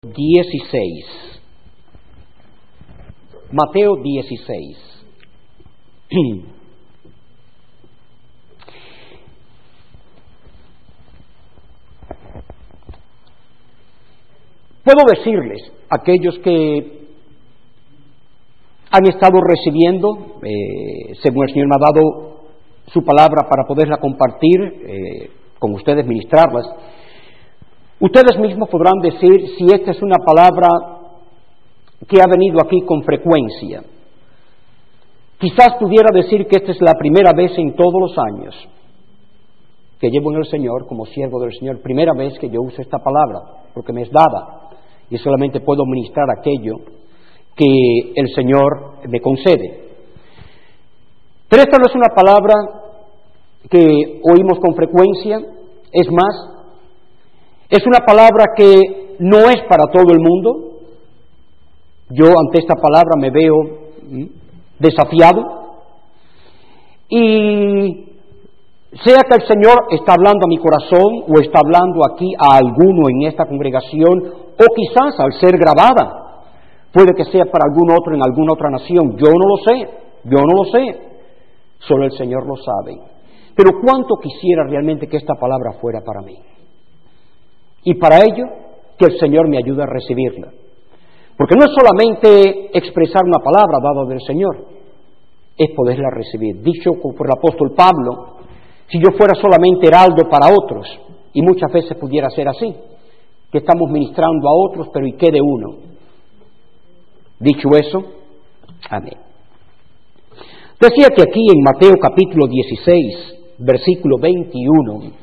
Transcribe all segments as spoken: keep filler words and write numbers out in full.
dieciséis. Mateo dieciséis. Puedo decirles, aquellos que han estado recibiendo, eh, según el Señor me ha dado su palabra para poderla compartir eh, con ustedes, ministrarlas, ustedes mismos podrán decir si esta es una palabra que ha venido aquí con frecuencia. Quizás pudiera decir que esta es la primera vez en todos los años que llevo en el Señor, como siervo del Señor, primera vez que yo uso esta palabra, porque me es dada, y solamente puedo ministrar aquello que el Señor me concede. Pero esta no es una palabra que oímos con frecuencia, es más, es una palabra que no es para todo el mundo. Yo ante esta palabra me veo desafiado, y sea que el Señor está hablando a mi corazón o está hablando aquí a alguno en esta congregación, o quizás al ser grabada, puede que sea para algún otro en alguna otra nación, yo no lo sé, yo no lo sé, solo el Señor lo sabe. Pero cuánto quisiera realmente que esta palabra fuera para mí. Y para ello, que el Señor me ayude a recibirla. Porque no es solamente expresar una palabra dada del Señor, es poderla recibir. Dicho por el apóstol Pablo, si yo fuera solamente heraldo para otros, y muchas veces pudiera ser así, que estamos ministrando a otros, pero ¿y qué de uno? Dicho eso, amén. Decía que aquí en Mateo capítulo dieciséis, versículo veintiuno,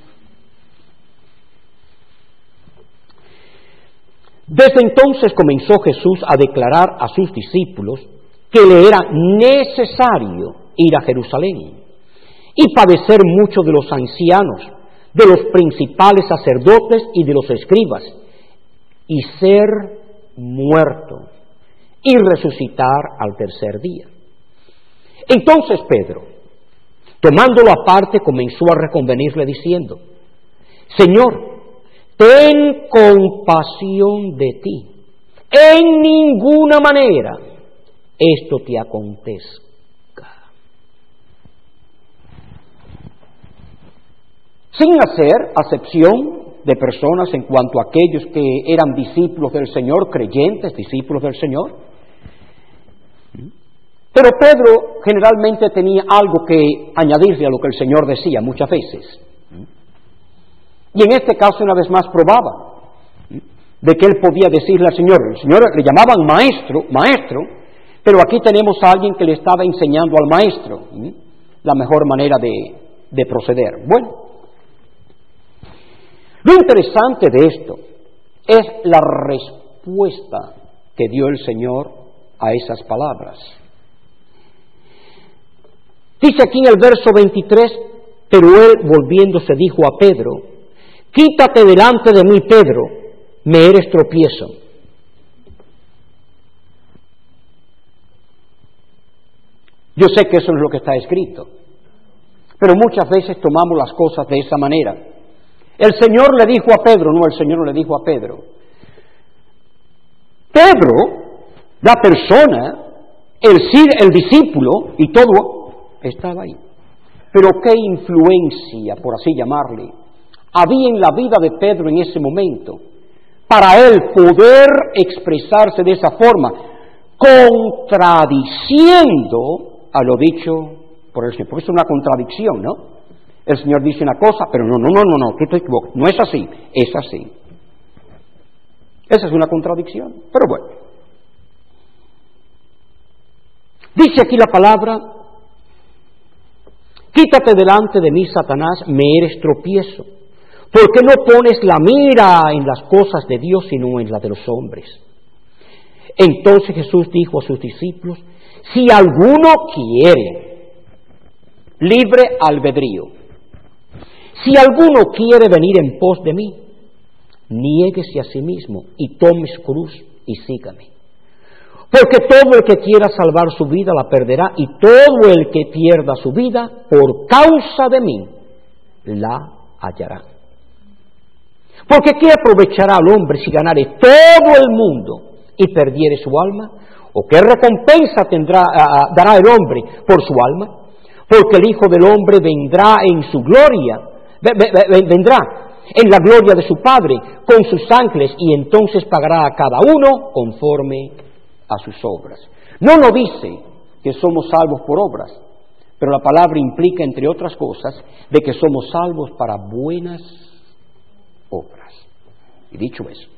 desde entonces comenzó Jesús a declarar a sus discípulos que le era necesario ir a Jerusalén y padecer mucho de los ancianos, de los principales sacerdotes y de los escribas, y ser muerto y resucitar al tercer día. Entonces Pedro, tomándolo aparte, comenzó a reconvenirle diciendo: Señor, ten compasión de ti, en ninguna manera esto te acontezca. Sin hacer acepción de personas en cuanto a aquellos que eran discípulos del Señor, creyentes, discípulos del Señor. Pero Pedro generalmente tenía algo que añadirle a lo que el Señor decía muchas veces. Y en este caso una vez más probaba de que él podía decirle al Señor, el Señor le llamaban maestro, maestro, pero aquí tenemos a alguien que le estaba enseñando al maestro la mejor manera de, de proceder. Bueno, lo interesante de esto es la respuesta que dio el Señor a esas palabras. Dice aquí en el verso veintitrés, pero él volviéndose dijo a Pedro: quítate delante de mí, Pedro, me eres tropiezo. Yo sé que eso no es lo que está escrito, pero muchas veces tomamos las cosas de esa manera. El Señor le dijo a Pedro, no, el Señor no le dijo a Pedro. Pedro, la persona, el, el discípulo y todo, estaba ahí. Pero qué influencia, por así llamarle, había en la vida de Pedro en ese momento, para él poder expresarse de esa forma, contradiciendo a lo dicho por el Señor, porque es una contradicción, ¿no? El Señor dice una cosa, pero no, no, no, no, no, tú te equivocas, no es así, es así. Esa es una contradicción, pero bueno. Dice aquí la palabra: quítate delante de mí, Satanás, me eres tropiezo, porque no pones la mira en las cosas de Dios, sino en la de los hombres. Entonces Jesús dijo a sus discípulos: si alguno quiere, libre albedrío, si alguno quiere venir en pos de mí, niéguese a sí mismo y tome su cruz y sígame. Porque todo el que quiera salvar su vida la perderá, y todo el que pierda su vida por causa de mí la hallará. Porque ¿qué aprovechará al hombre si ganare todo el mundo y perdiere su alma? ¿O qué recompensa tendrá, uh, dará el hombre por su alma? Porque el Hijo del Hombre vendrá en su gloria, vendrá en la gloria de su Padre con sus ángeles, y entonces pagará a cada uno conforme a sus obras. No nos dice que somos salvos por obras, pero la palabra implica, entre otras cosas, de que somos salvos para buenas obras. Y dicho eso,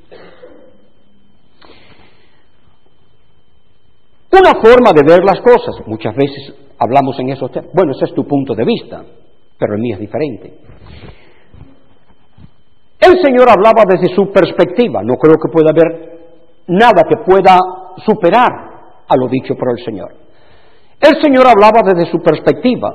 una forma de ver las cosas, muchas veces hablamos en esos temas, bueno, ese es tu punto de vista, pero el mío es diferente. El Señor hablaba desde su perspectiva, no creo que pueda haber nada que pueda superar a lo dicho por el Señor. El Señor hablaba desde su perspectiva.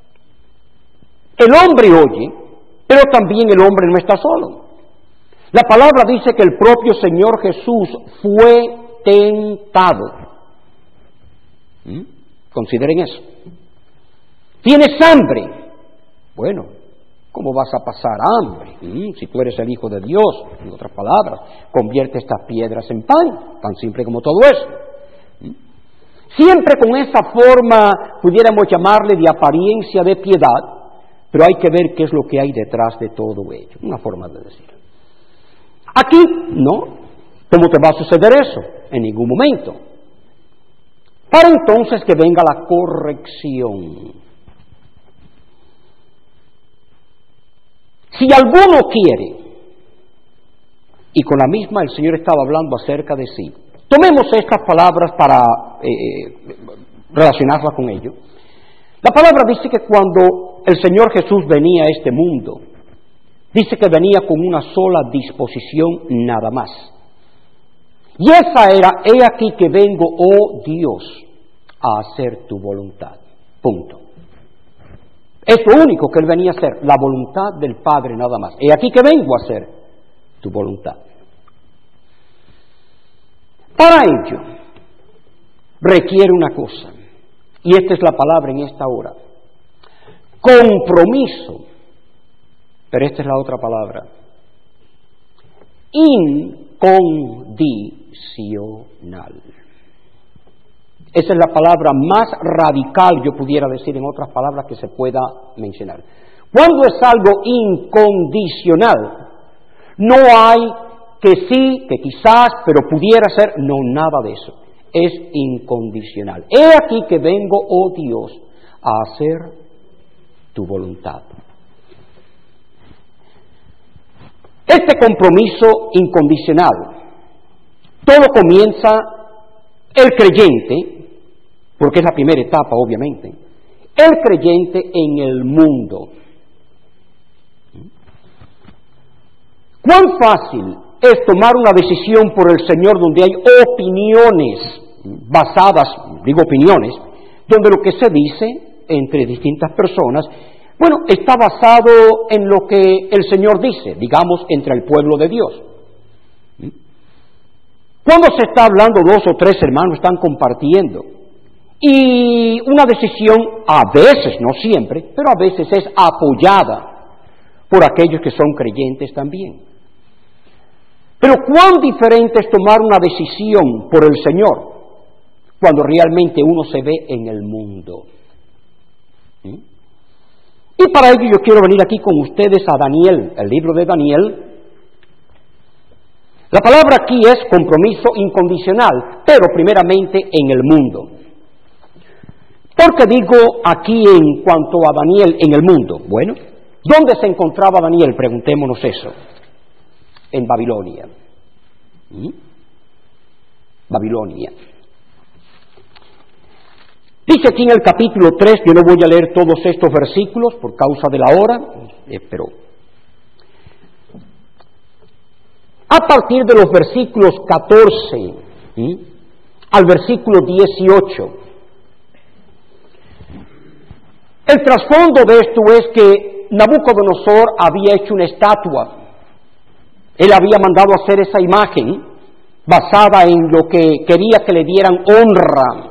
El hombre oye, pero también el hombre no está solo. La palabra dice que el propio Señor Jesús fue tentado. ¿Mm? Consideren eso. ¿Tienes hambre? Bueno, ¿cómo vas a pasar hambre? ¿Mm? Si tú eres el Hijo de Dios, en otras palabras, convierte estas piedras en pan, tan simple como todo eso. ¿Mm? Siempre con esa forma, pudiéramos llamarle de apariencia de piedad, pero hay que ver qué es lo que hay detrás de todo ello, una forma de decirlo. Aquí, no, ¿cómo te va a suceder eso? En ningún momento. Para entonces que venga la corrección. Si alguno quiere, y con la misma el Señor estaba hablando acerca de sí, tomemos estas palabras para eh, relacionarlas con ello. La palabra dice que cuando el Señor Jesús venía a este mundo, dice que venía con una sola disposición nada más. Y esa era, he aquí que vengo, oh Dios, a hacer tu voluntad. Punto. Es lo único que Él venía a hacer, la voluntad del Padre nada más. He aquí que vengo a hacer tu voluntad. Para ello, requiere una cosa, y esta es la palabra en esta hora: compromiso. Pero esta es la otra palabra: incondicional. Esa es la palabra más radical, yo pudiera decir en otras palabras, que se pueda mencionar. Cuando es algo incondicional, no hay que sí, que quizás, pero pudiera ser, no, nada de eso. Es incondicional. He aquí que vengo, oh Dios, a hacer tu voluntad. Este compromiso incondicional, todo comienza el creyente, porque es la primera etapa, obviamente, el creyente en el mundo. ¿Cuán fácil es tomar una decisión por el Señor donde hay opiniones basadas, digo opiniones, donde lo que se dice entre distintas personas, bueno, está basado en lo que el Señor dice, digamos, entre el pueblo de Dios? Cuando se está hablando, dos o tres hermanos están compartiendo, y una decisión, a veces, no siempre, pero a veces es apoyada por aquellos que son creyentes también. Pero cuán diferente es tomar una decisión por el Señor cuando realmente uno se ve en el mundo. ¿Mm? Y para ello yo quiero venir aquí con ustedes a Daniel, el libro de Daniel. La palabra aquí es compromiso incondicional, pero primeramente en el mundo. ¿Por qué digo aquí en cuanto a Daniel en el mundo? Bueno, ¿dónde se encontraba Daniel? Preguntémonos eso. En Babilonia. ¿Mm? Babilonia. Dice aquí en el capítulo tres, yo no voy a leer todos estos versículos por causa de la hora, eh, pero a partir de los versículos catorce ¿sí? al versículo dieciocho, el trasfondo de esto es que Nabucodonosor había hecho una estatua. Él había mandado hacer esa imagen basada en lo que quería que le dieran honra.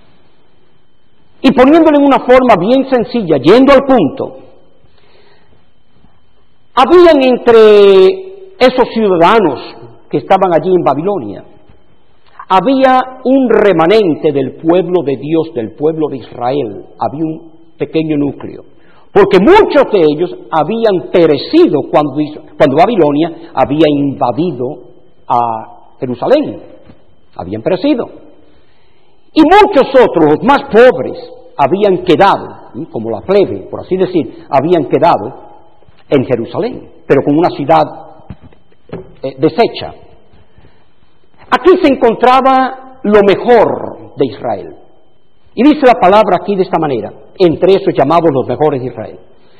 Y poniéndole en una forma bien sencilla, yendo al punto, habían entre esos ciudadanos que estaban allí en Babilonia, había un remanente del pueblo de Dios, del pueblo de Israel, había un pequeño núcleo, porque muchos de ellos habían perecido cuando, cuando Babilonia había invadido a Jerusalén, habían perecido. Y muchos otros, los más pobres, habían quedado, como la plebe, por así decir, habían quedado en Jerusalén, pero como una ciudad eh, deshecha. Aquí se encontraba lo mejor de Israel. Y dice la palabra aquí de esta manera, entre esos llamados los mejores de Israel.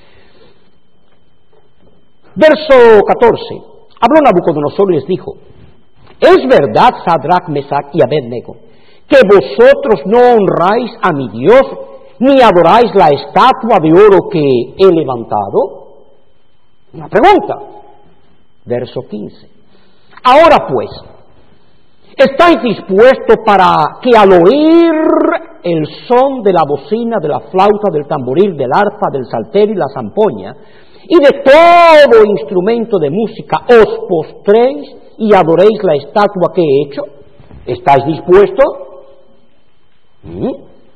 Verso catorce. Habló Nabucodonosor y les dijo: ¿es verdad, Sadrach, Mesach y Abednego, que vosotros no honráis a mi Dios, ni adoráis la estatua de oro que he levantado? Una pregunta. Verso quince. Ahora pues, ¿estáis dispuestos para que al oír el son de la bocina, de la flauta, del tamboril, del arpa, del salterio y la zampoña, y de todo instrumento de música, os postréis y adoréis la estatua que he hecho? ¿Estáis dispuestos? ¿Mm?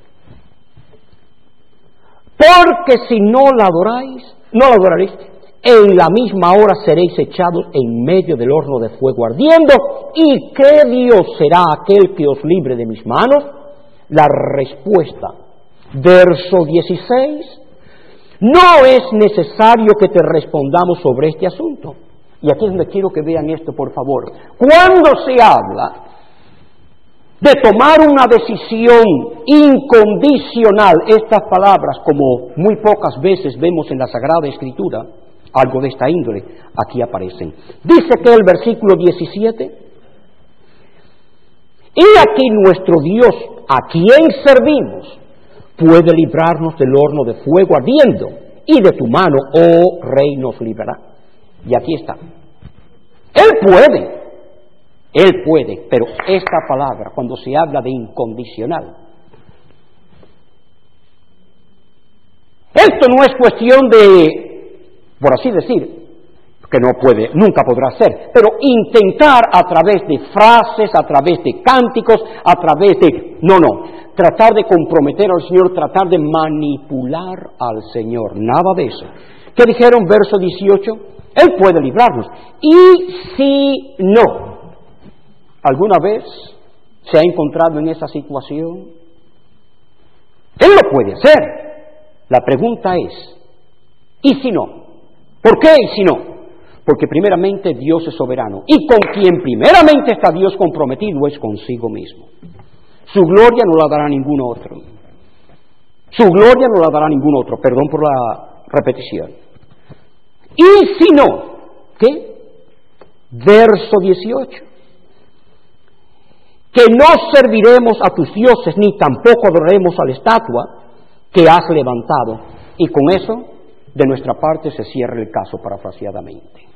Porque si no la adoráis, no la adoraréis, en la misma hora seréis echados en medio del horno de fuego ardiendo. ¿Y qué Dios será aquel que os libre de mis manos? La respuesta, verso dieciséis, no es necesario que te respondamos sobre este asunto. Y aquí es donde quiero que vean esto, por favor. Cuando se habla de tomar una decisión incondicional, estas palabras, como muy pocas veces vemos en la Sagrada Escritura, algo de esta índole, aquí aparecen. Dice que el versículo diecisiete, y aquí nuestro Dios, a quien servimos, puede librarnos del horno de fuego ardiendo, y de tu mano, oh Rey, nos librará. Y aquí está. Él puede, Él puede, pero esta palabra, cuando se habla de incondicional, esto no es cuestión de, por así decir, que no puede, nunca podrá ser, pero intentar a través de frases, a través de cánticos, a través de, no, no, tratar de comprometer al Señor, tratar de manipular al Señor, nada de eso. ¿Qué dijeron? Verso dieciocho, Él puede librarnos. Y si no, ¿alguna vez se ha encontrado en esa situación? Él lo puede hacer. La pregunta es, ¿y si no? ¿Por qué y si no? Porque primeramente Dios es soberano, y con quien primeramente está Dios comprometido es consigo mismo. Su gloria no la dará ningún otro. Su gloria no la dará ningún otro, perdón por la repetición. Y si no, ¿qué? Verso dieciocho. Que no serviremos a tus dioses, ni tampoco adoraremos a la estatua que has levantado. Y con eso, de nuestra parte, se cierra el caso parafraseadamente.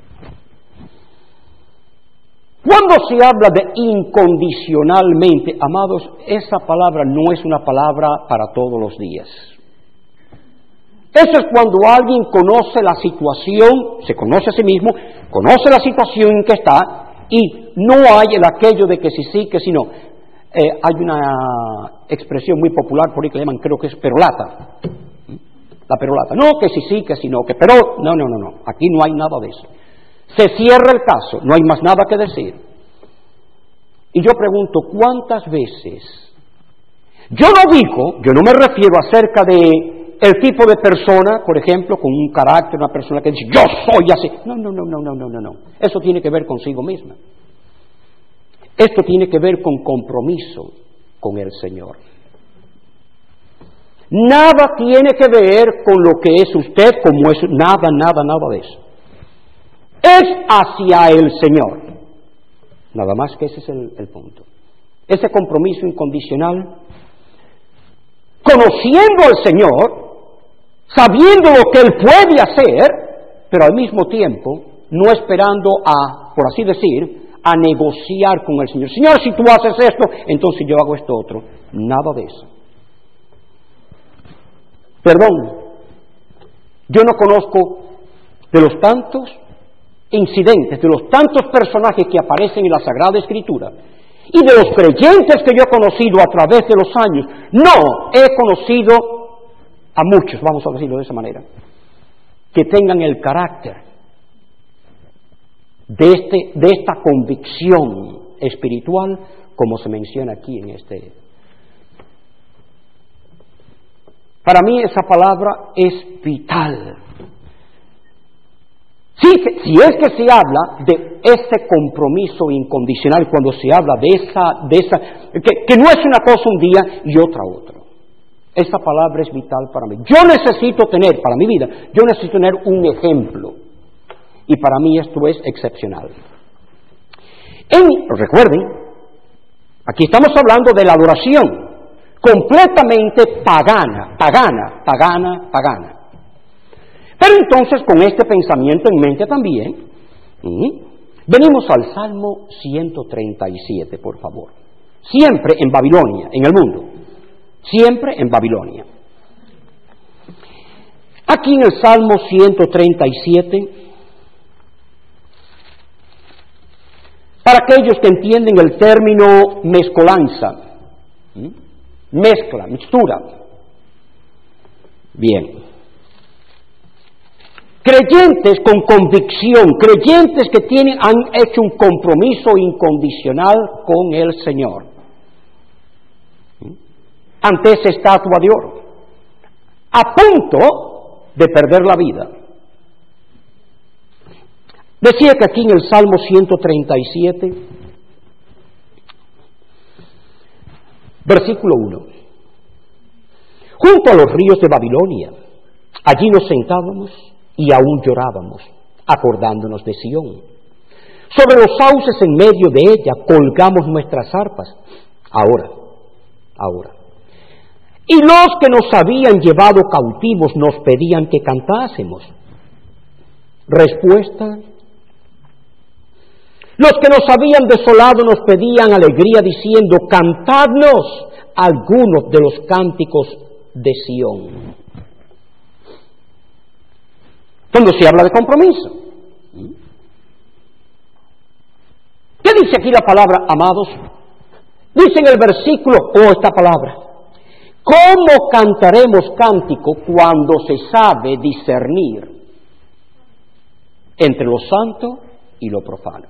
Cuando se habla de incondicionalmente, amados, esa palabra no es una palabra para todos los días. Eso es cuando alguien conoce la situación, se conoce a sí mismo, conoce la situación en que está, y no hay el aquello de que si sí, que si no. Eh, hay una expresión muy popular por ahí que le llaman, creo que es perolata. La perolata. No, que si sí, que si no, que pero, no, no, no, no. Aquí no hay nada de eso. Se cierra el caso, no hay más nada que decir. Y yo pregunto, ¿cuántas veces? Yo no digo, yo no me refiero acerca de el tipo de persona, por ejemplo, con un carácter, una persona que dice, yo soy así. No, no, no, no, no, no, no, no. Eso tiene que ver consigo misma. Esto tiene que ver con compromiso con el Señor. Nada tiene que ver con lo que es usted, como es, nada, nada, nada de eso. Es hacia el Señor. Nada más que ese es el, el punto. Ese compromiso incondicional, conociendo al Señor, sabiendo lo que Él puede hacer, pero al mismo tiempo no esperando a, por así decir, a negociar con el Señor. Señor, si tú haces esto, entonces yo hago esto otro. Nada de eso. Perdón, yo no conozco de los tantos incidentes, de los tantos personajes que aparecen en la Sagrada Escritura y de los creyentes que yo he conocido a través de los años, no he conocido a muchos, vamos a decirlo de esa manera, que tengan el carácter de, este, de esta convicción espiritual como se menciona aquí en este. Para mí esa palabra es vital. Sí, si es que se habla de ese compromiso incondicional, cuando se habla de esa, de esa que, que no es una cosa un día y otra otro. Esa palabra es vital para mí. Yo necesito tener, para mi vida, yo necesito tener un ejemplo. Y para mí esto es excepcional. En, recuerden, aquí estamos hablando de la adoración completamente pagana, pagana, pagana, pagana. Pero entonces, con este pensamiento en mente también, ¿sí? Venimos al Salmo ciento treinta y siete, por favor. Siempre en Babilonia, en el mundo. Siempre en Babilonia. Aquí en el Salmo ciento treinta y siete, para aquellos que entienden el término mezcolanza, ¿sí? Mezcla, mixtura. Bien. Creyentes con convicción, creyentes que tienen, han hecho un compromiso incondicional con el Señor. ¿Sí? Ante esa estatua de oro, a punto de perder la vida. Decía que aquí en el Salmo ciento treinta y siete, versículo uno, junto a los ríos de Babilonia, allí nos sentábamos y aún llorábamos, acordándonos de Sión. Sobre los sauces en medio de ella colgamos nuestras arpas. Ahora, ahora. Y los que nos habían llevado cautivos nos pedían que cantásemos. Respuesta: los que nos habían desolado nos pedían alegría diciendo: cantadnos algunos de los cánticos de Sión. Cuando se habla de compromiso, ¿qué dice aquí la palabra, amados? Dice en el versículo, oh, esta palabra: ¿cómo cantaremos cántico cuando se sabe discernir entre lo santo y lo profano?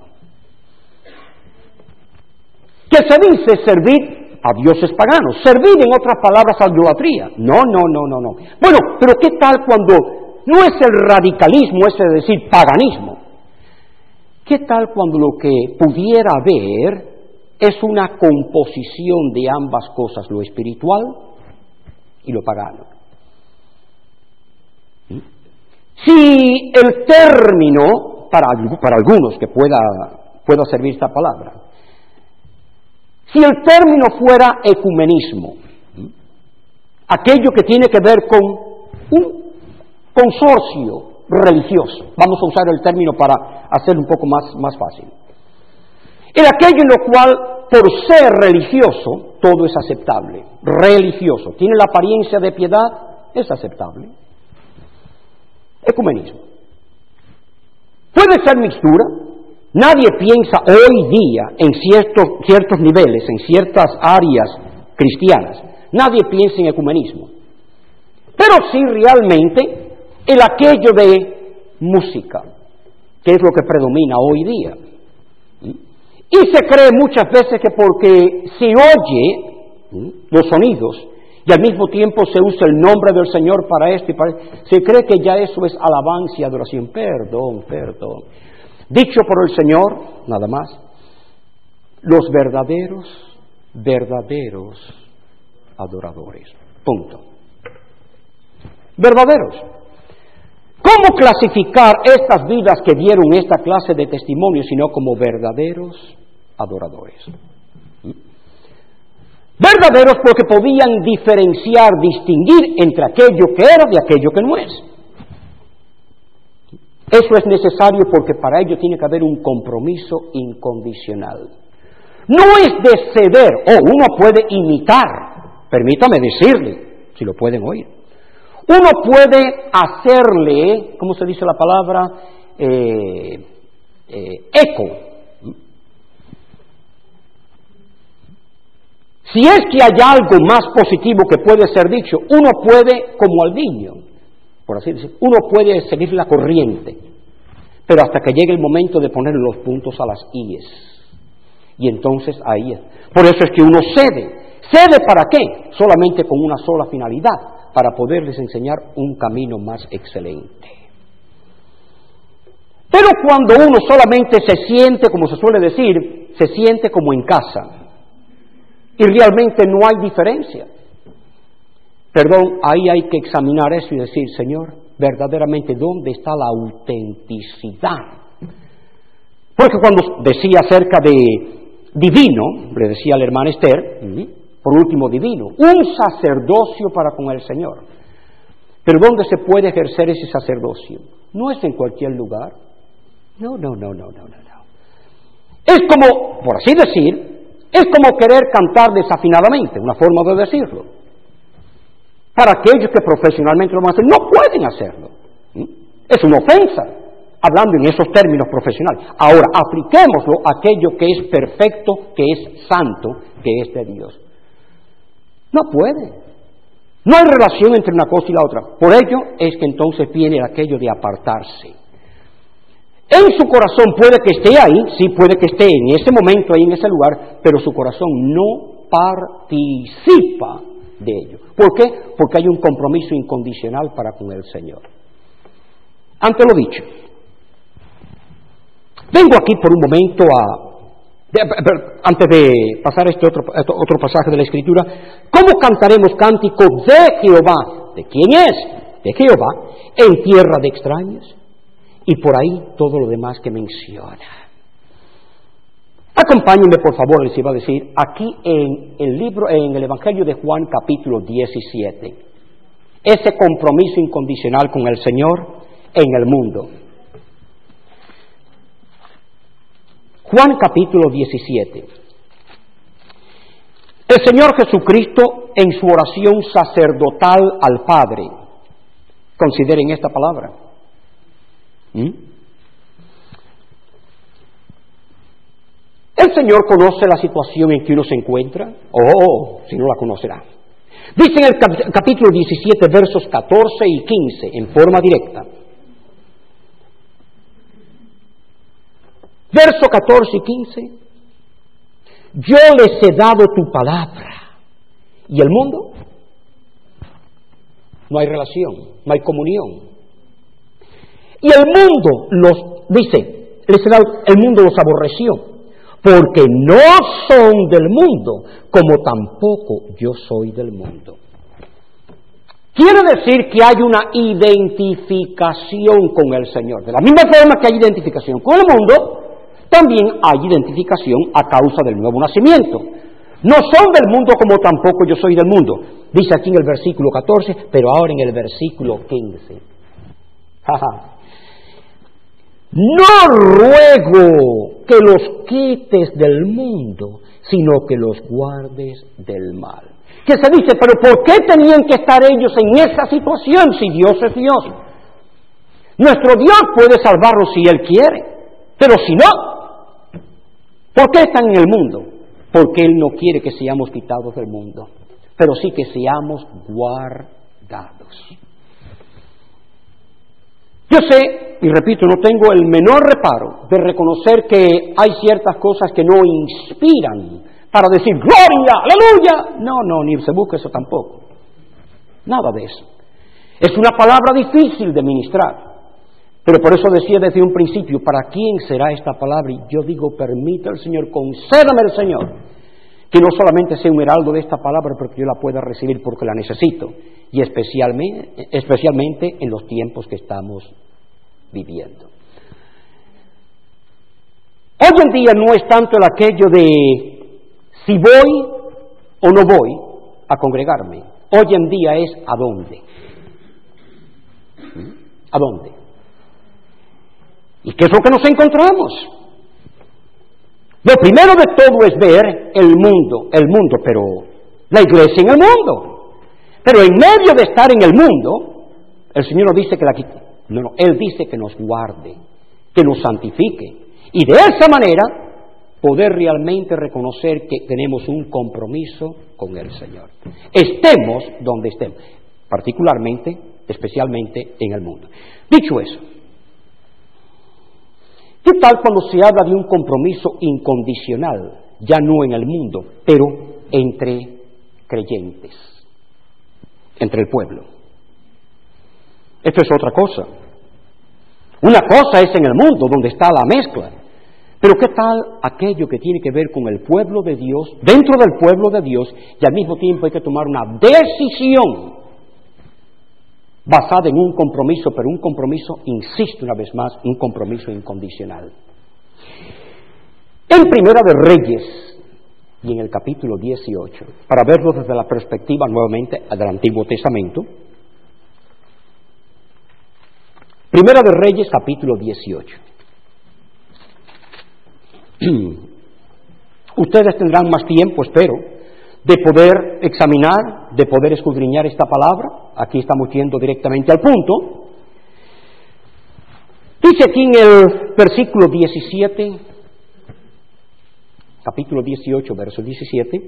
Que se dice servir a dioses paganos. Servir, en otras palabras, a idolatría. No, no, no, no, no. Bueno, pero ¿qué tal cuando no es el radicalismo, es decir, paganismo? ¿Qué tal cuando lo que pudiera haber es una composición de ambas cosas, lo espiritual y lo pagano? ¿Sí? Si el término, para, para algunos que pueda, pueda servir esta palabra, si el término fuera ecumenismo, ¿sí? Aquello que tiene que ver con un consorcio religioso, vamos a usar el término para hacerlo un poco más, más fácil, en aquello en lo cual, por ser religioso, todo es aceptable, religioso, tiene la apariencia de piedad, es aceptable. Ecumenismo. Puede ser mixtura. Nadie piensa hoy día en ciertos, ciertos niveles, en ciertas áreas cristianas, nadie piensa en ecumenismo. Pero sí realmente el aquello de música, que es lo que predomina hoy día. Y se cree muchas veces que porque se oye los sonidos y al mismo tiempo se usa el nombre del Señor para esto y para esto, se cree que ya eso es alabanza y adoración. Perdón, perdón. Dicho por el Señor, nada más, los verdaderos, verdaderos adoradores. Punto. Verdaderos. ¿Cómo clasificar estas vidas que dieron esta clase de testimonio sino como verdaderos adoradores? ¿Mm? Verdaderos porque podían diferenciar, distinguir entre aquello que era de aquello que no es. Eso es necesario porque para ello tiene que haber un compromiso incondicional. No es de ceder, o oh, uno puede imitar, permítame decirle, si lo pueden oír. Uno puede hacerle, ¿cómo se dice la palabra? Eh, eh, eco. Si es que hay algo más positivo que puede ser dicho, uno puede, como al niño, por así decirlo, uno puede seguir la corriente, pero hasta que llegue el momento de poner los puntos a las íes. Y entonces ahí es. Por eso es que uno cede. ¿Cede para qué? Solamente con una sola finalidad, para poderles enseñar un camino más excelente. Pero cuando uno solamente se siente, como se suele decir, se siente como en casa, y realmente no hay diferencia. Perdón, ahí hay que examinar eso y decir, Señor, verdaderamente, ¿dónde está la autenticidad? Porque cuando decía acerca de divino, le decía a la hermana Esther, por último divino, un sacerdocio para con el Señor. Pero ¿dónde se puede ejercer ese sacerdocio? No es en cualquier lugar. No, no, no, no, no, no. no. Es como, por así decir, es como querer cantar desafinadamente, una forma de decirlo. Para aquellos que profesionalmente lo van a hacer, no pueden hacerlo. Es una ofensa, hablando en esos términos profesionales. Ahora, apliquémoslo a aquello que es perfecto, que es santo, que es de Dios. No puede. No hay relación entre una cosa y la otra. Por ello es que entonces viene aquello de apartarse. En su corazón puede que esté ahí, sí puede que esté en ese momento ahí en ese lugar, pero su corazón no participa de ello. ¿Por qué? Porque hay un compromiso incondicional para con el Señor. Ante lo dicho, vengo aquí por un momento a, de, antes de pasar este otro, este otro pasaje de la Escritura, ¿cómo cantaremos cántico de Jehová? ¿De quién es? De Jehová, en tierra de extraños. Y por ahí todo lo demás que menciona. Acompáñenme, por favor, les iba a decir, aquí en el libro, en el Evangelio de Juan, capítulo diecisiete, ese compromiso incondicional con el Señor en el mundo. Juan, capítulo diecisiete. El Señor Jesucristo, en su oración sacerdotal al Padre, consideren esta palabra. ¿Mm? El Señor conoce la situación en que uno se encuentra. Oh, si no la conocerá. Dice en el cap- capítulo diecisiete, versos catorce y quince, en forma directa. Verso catorce y quince. Yo les he dado tu palabra. ¿Y el mundo? No hay relación, no hay comunión. Y el mundo los, dice, les he dado, el mundo los aborreció, porque no son del mundo, como tampoco yo soy del mundo. Quiere decir que hay una identificación con el Señor. De la misma forma que hay identificación con el mundo, también hay identificación a causa del nuevo nacimiento. No son del mundo como tampoco yo soy del mundo. Dice aquí en el versículo catorce, pero ahora en el versículo quince. Jaja. No ruego que los quites del mundo, sino que los guardes del mal. Que se dice, pero ¿por qué tenían que estar ellos en esa situación si Dios es Dios? Nuestro Dios puede salvarlos si Él quiere, pero si no, ¿por qué están en el mundo? Porque Él no quiere que seamos quitados del mundo, pero sí que seamos guardados. Yo sé, y repito, no tengo el menor reparo de reconocer que hay ciertas cosas que no inspiran para decir ¡gloria! ¡Aleluya! No, no, ni se busca eso tampoco. Nada de eso. Es una palabra difícil de ministrar. Pero por eso decía desde un principio, ¿para quién será esta palabra? Y yo digo, permita el Señor, concédame el Señor, que no solamente sea un heraldo de esta palabra, pero que yo la pueda recibir porque la necesito, y especialmente, especialmente en los tiempos que estamos viviendo. Hoy en día no es tanto el aquello de si voy o no voy a congregarme. Hoy en día es ¿a dónde? ¿A dónde? ¿Y qué es lo que nos encontramos? Lo primero de todo es ver el mundo, el mundo, pero la iglesia en el mundo. Pero en medio de estar en el mundo, el Señor no dice que la quite. No, no, Él dice que nos guarde, que nos santifique. Y de esa manera poder realmente reconocer que tenemos un compromiso con el Señor. Estemos donde estemos, particularmente, especialmente en el mundo. Dicho eso, ¿qué tal cuando se habla de un compromiso incondicional, ya no en el mundo, pero entre creyentes, entre el pueblo? Esto es otra cosa. Una cosa es en el mundo, donde está la mezcla. Pero ¿qué tal aquello que tiene que ver con el pueblo de Dios, dentro del pueblo de Dios, y al mismo tiempo hay que tomar una decisión basada en un compromiso, pero un compromiso, insisto una vez más, un compromiso incondicional? En Primera de Reyes, y en el capítulo dieciocho, para verlo desde la perspectiva nuevamente del Antiguo Testamento, Primera de Reyes, capítulo dieciocho. Ustedes tendrán más tiempo, espero, de poder examinar, de poder escudriñar esta palabra. Aquí estamos yendo directamente al punto. Dice aquí en el versículo diecisiete, capítulo dieciocho, verso diecisiete,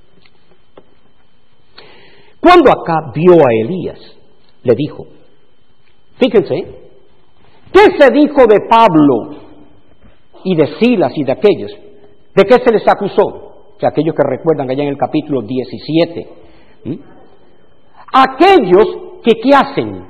cuando Acab vio a Elías, le dijo, fíjense, ¿qué se dijo de Pablo y de Silas y de aquellos? ¿De qué se les acusó? O sea, aquellos que recuerdan allá en el capítulo diecisiete. ¿Mm? Aquellos que, ¿qué hacen?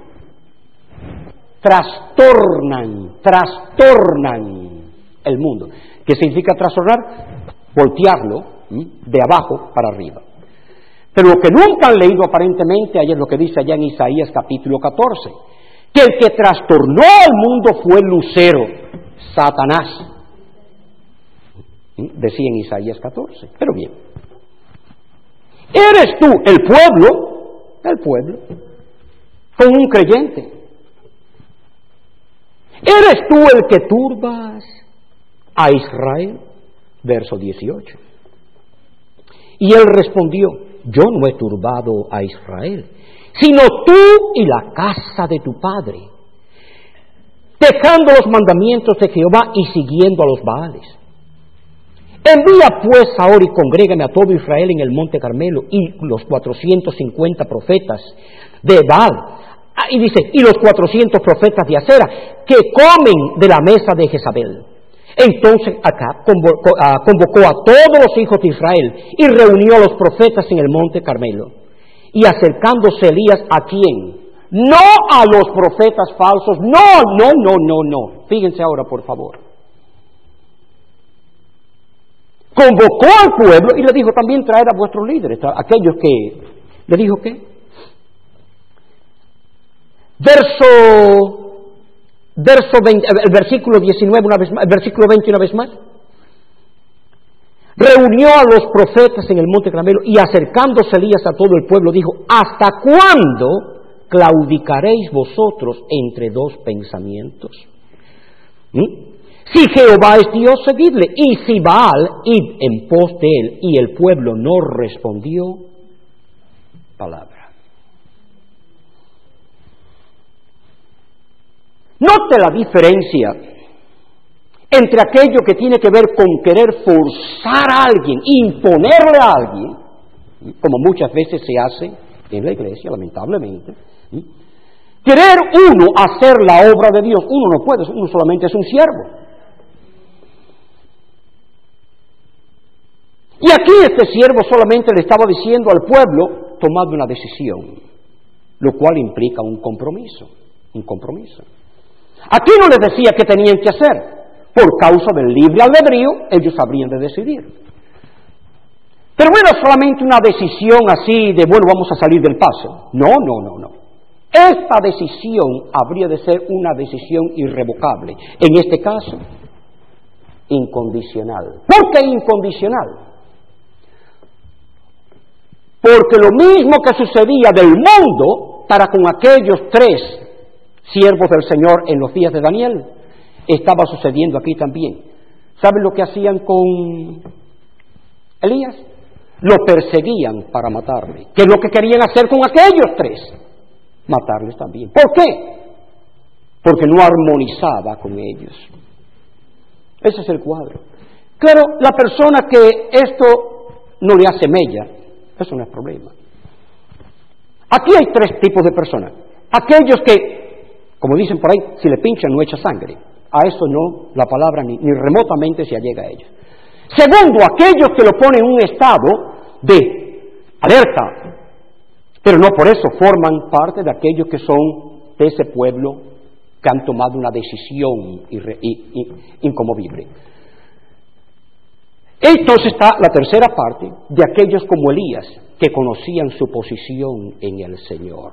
Trastornan, trastornan el mundo. ¿Qué significa trastornar? Voltearlo, ¿Mm? de abajo para arriba. Pero lo que nunca han leído aparentemente, allá es lo que dice allá en Isaías capítulo catorce, que el que trastornó al mundo fue Lucero, Satanás. Decía en Isaías catorce. Pero bien, eres tú, el pueblo, el pueblo, con un creyente. Eres tú el que turbas a Israel. Verso dieciocho. Y él respondió, yo no he turbado a Israel, sino tú y la casa de tu padre, dejando los mandamientos de Jehová y siguiendo a los Baales. Envía pues ahora y congrégame a todo Israel en el monte Carmelo, y los cuatrocientos cincuenta profetas de Baal, ah, y dice, y los cuatrocientos profetas de Acera, que comen de la mesa de Jezabel. Entonces Acab convocó, uh, convocó a todos los hijos de Israel y reunió a los profetas en el monte Carmelo. Y acercándose Elías, ¿a quién? No a los profetas falsos, no, no, no, no, no. Fíjense ahora, por favor. Convocó al pueblo y le dijo, también traer a vuestros líderes, aquellos que, le dijo ¿qué? Verso, verso veinte, el versículo diecinueve una vez más, el versículo veinte una vez más. Reunió a los profetas en el monte Carmelo y acercándose Elías a todo el pueblo dijo, ¿hasta cuándo claudicaréis vosotros entre dos pensamientos? ¿Mm? Si Jehová es Dios, seguidle, y si Baal, id en pos de él. Y el pueblo no respondió palabra. Note la diferencia entre aquello que tiene que ver con querer forzar a alguien, imponerle a alguien, como muchas veces se hace en la iglesia, lamentablemente. Querer uno hacer la obra de Dios, uno no puede, uno solamente es un siervo. Y aquí este siervo solamente le estaba diciendo al pueblo, tomad una decisión, lo cual implica un compromiso, un compromiso. Aquí no les decía qué tenían que hacer, por causa del libre albedrío, ellos habrían de decidir. Pero no era solamente una decisión así de, bueno, vamos a salir del paso. No, no, no, no. Esta decisión habría de ser una decisión irrevocable. En este caso, incondicional. ¿Por qué incondicional? Porque lo mismo que sucedía del mundo para con aquellos tres siervos del Señor en los días de Daniel, estaba sucediendo aquí también. ¿Saben lo que hacían con Elías? Lo perseguían para matarle. ¿Qué es lo que querían hacer con aquellos tres? Matarles también. ¿Por qué? Porque no armonizaba con ellos. Ese es el cuadro. Claro, la persona que esto no le hace mella, eso no es problema. Aquí hay tres tipos de personas. Aquellos que, como dicen por ahí, si le pinchan no echa sangre. A eso no, la palabra ni, ni remotamente se allega a ellos. Segundo, aquellos que lo ponen en un estado de alerta, pero no por eso forman parte de aquellos que son de ese pueblo que han tomado una decisión irre, i, i, inconmovible. Entonces está la tercera parte de aquellos como Elías, que conocían su posición en el Señor.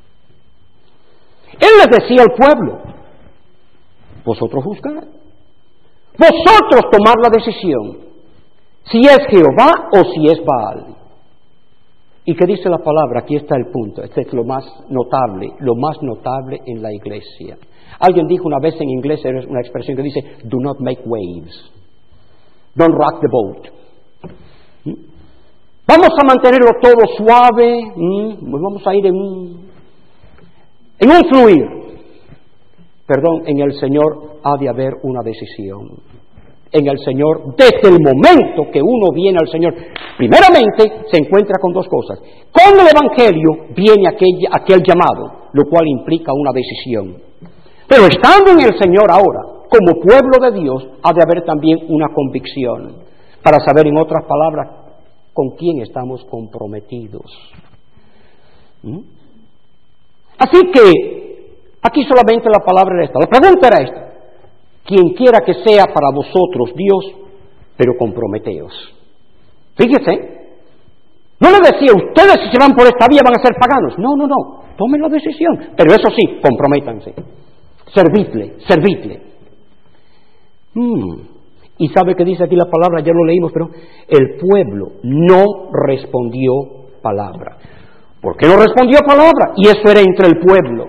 Él les decía al pueblo, vosotros juzgad, vosotros tomad la decisión, si es Jehová o si es Baal. ¿Y qué dice la palabra? Aquí está el punto, este es lo más notable, lo más notable en la iglesia. Alguien dijo una vez en inglés, es una expresión que dice, do not make waves, don't rock the boat. ¿Mm? Vamos a mantenerlo todo suave, ¿Mm? vamos a ir en un, en un fluir. Perdón, en el Señor ha de haber una decisión. En el Señor, desde el momento que uno viene al Señor, primeramente se encuentra con dos cosas. Con el Evangelio viene aquel, aquel llamado, lo cual implica una decisión. Pero estando en el Señor ahora, como pueblo de Dios, ha de haber también una convicción, para saber, en otras palabras, con quién estamos comprometidos. ¿Mm? Así que, aquí solamente la palabra era esta. La pregunta era esta. Quien quiera que sea para vosotros Dios, pero comprometeos. Fíjese, no le decía, ustedes si se van por esta vía van a ser paganos. No, no, no, tomen la decisión. Pero eso sí, comprométanse. Servidle, servidle. Hmm. Y sabe que dice aquí la palabra, ya lo leímos, pero el pueblo no respondió palabra. ¿Por qué no respondió palabra? Y eso era entre el pueblo.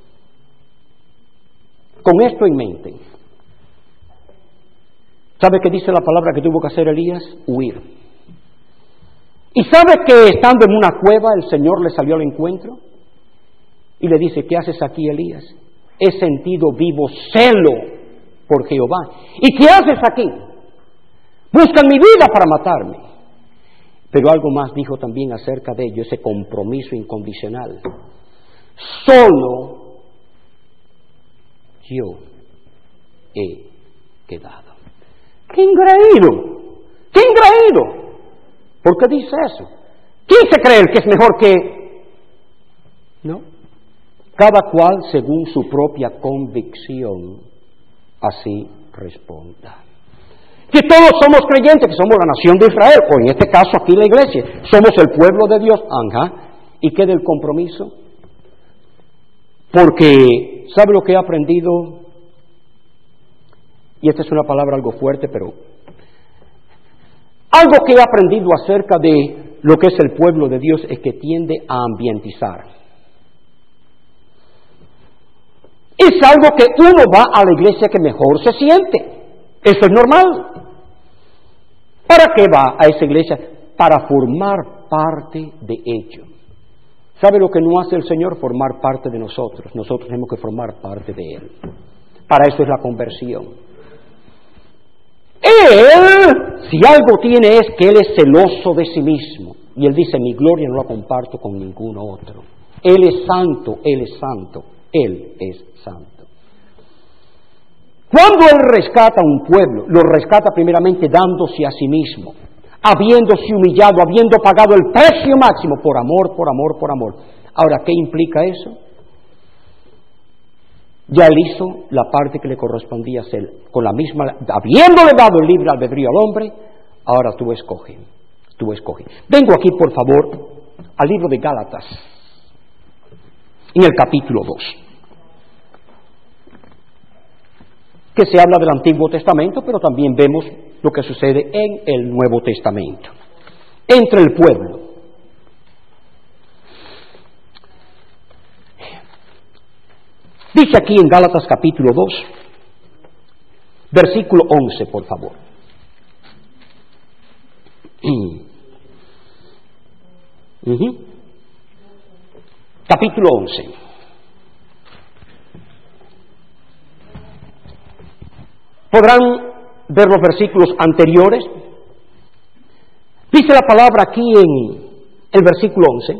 Con esto en mente, ¿sabe qué dice la palabra que tuvo que hacer Elías? Huir. ¿Y sabe que estando en una cueva el Señor le salió al encuentro? Y le dice, ¿qué haces aquí, Elías? He sentido vivo celo por Jehová. ¿Y qué haces aquí? Buscan mi vida para matarme. Pero algo más dijo también acerca de ello, ese compromiso incondicional. Solo yo he quedado. ¡Qué engreído! ¡Qué engreído! ¿Por qué dice eso? ¿Quién se cree que es mejor que...? No. Cada cual según su propia convicción, así responda. Que todos somos creyentes, que somos la nación de Israel, o en este caso aquí la iglesia, somos el pueblo de Dios, ajá. ¿Y qué del compromiso? Porque, ¿sabe lo que he aprendido? Y esta es una palabra algo fuerte, pero algo que he aprendido acerca de lo que es el pueblo de Dios es que tiende a ambientizar. Es algo que uno va a la iglesia que mejor se siente. Eso es normal. ¿Para qué va a esa iglesia? Para formar parte de ello. ¿Sabe lo que no hace el Señor? Formar parte de nosotros. Nosotros tenemos que formar parte de Él. Para eso es la conversión. Él, si algo tiene, es que Él es celoso de sí mismo. Y Él dice, mi gloria no la comparto con ningún otro. Él es santo, Él es santo, Él es santo. Cuando Él rescata a un pueblo, lo rescata primeramente dándose a sí mismo, habiéndose humillado, habiendo pagado el precio máximo por amor, por amor, por amor. Ahora, ¿qué implica eso? Ya Él hizo la parte que le correspondía hacer, con la misma, habiéndole dado el libre albedrío al hombre, ahora tú escoge, tú escoge. Vengo aquí, por favor, al libro de Gálatas, en el capítulo dos. Que se habla del Antiguo Testamento, pero también vemos lo que sucede en el Nuevo Testamento, entre el pueblo. Dice aquí en Gálatas capítulo dos, versículo once, por favor. Uh-huh. Capítulo once. Podrán ver los versículos anteriores. Dice la palabra aquí en el versículo once.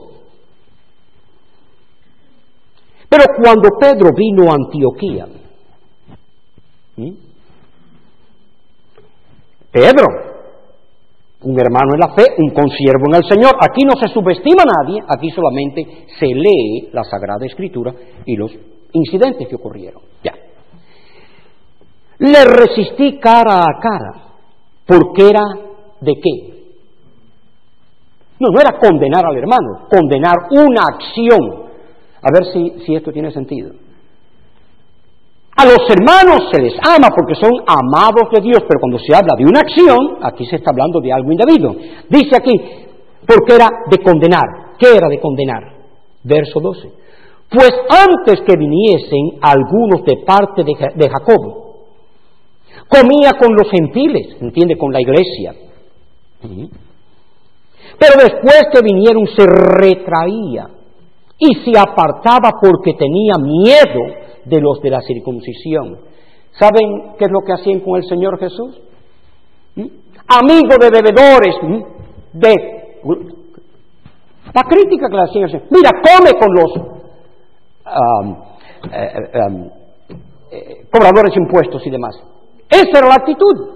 Pero cuando Pedro vino a Antioquía, ¿sí? Pedro, un hermano en la fe, un consiervo en el Señor, aquí no se subestima a nadie, aquí solamente se lee la Sagrada Escritura y los incidentes que ocurrieron. Ya. Le resistí cara a cara, porque era ¿de qué? No, no era condenar al hermano, condenar una acción. A ver si, si esto tiene sentido. A los hermanos se les ama porque son amados de Dios, pero cuando se habla de una acción, aquí se está hablando de algo indebido. Dice aquí, porque era de condenar. ¿Qué era de condenar? Verso doce. Pues antes que viniesen algunos de parte de, de Jacob, comía con los gentiles, ¿entiende? Con la iglesia. Pero después que vinieron se retraía y se apartaba porque tenía miedo de los de la circuncisión. ¿Saben qué es lo que hacían con el Señor Jesús? ¿Mm? Amigo de bebedores, ¿Mm? de la crítica que le hacían al Señor. Mira, come con los um, eh, um, eh, cobradores de impuestos y demás. Esa era la actitud.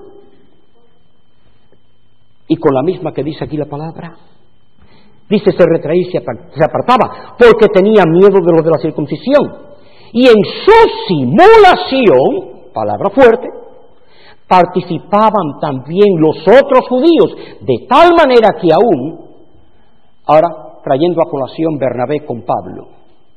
Y con la misma que dice aquí la palabra. Dice, se retraía y se apartaba, porque tenía miedo de los de la circuncisión. Y en su simulación, palabra fuerte, participaban también los otros judíos, de tal manera que aún, ahora trayendo a colación Bernabé con Pablo,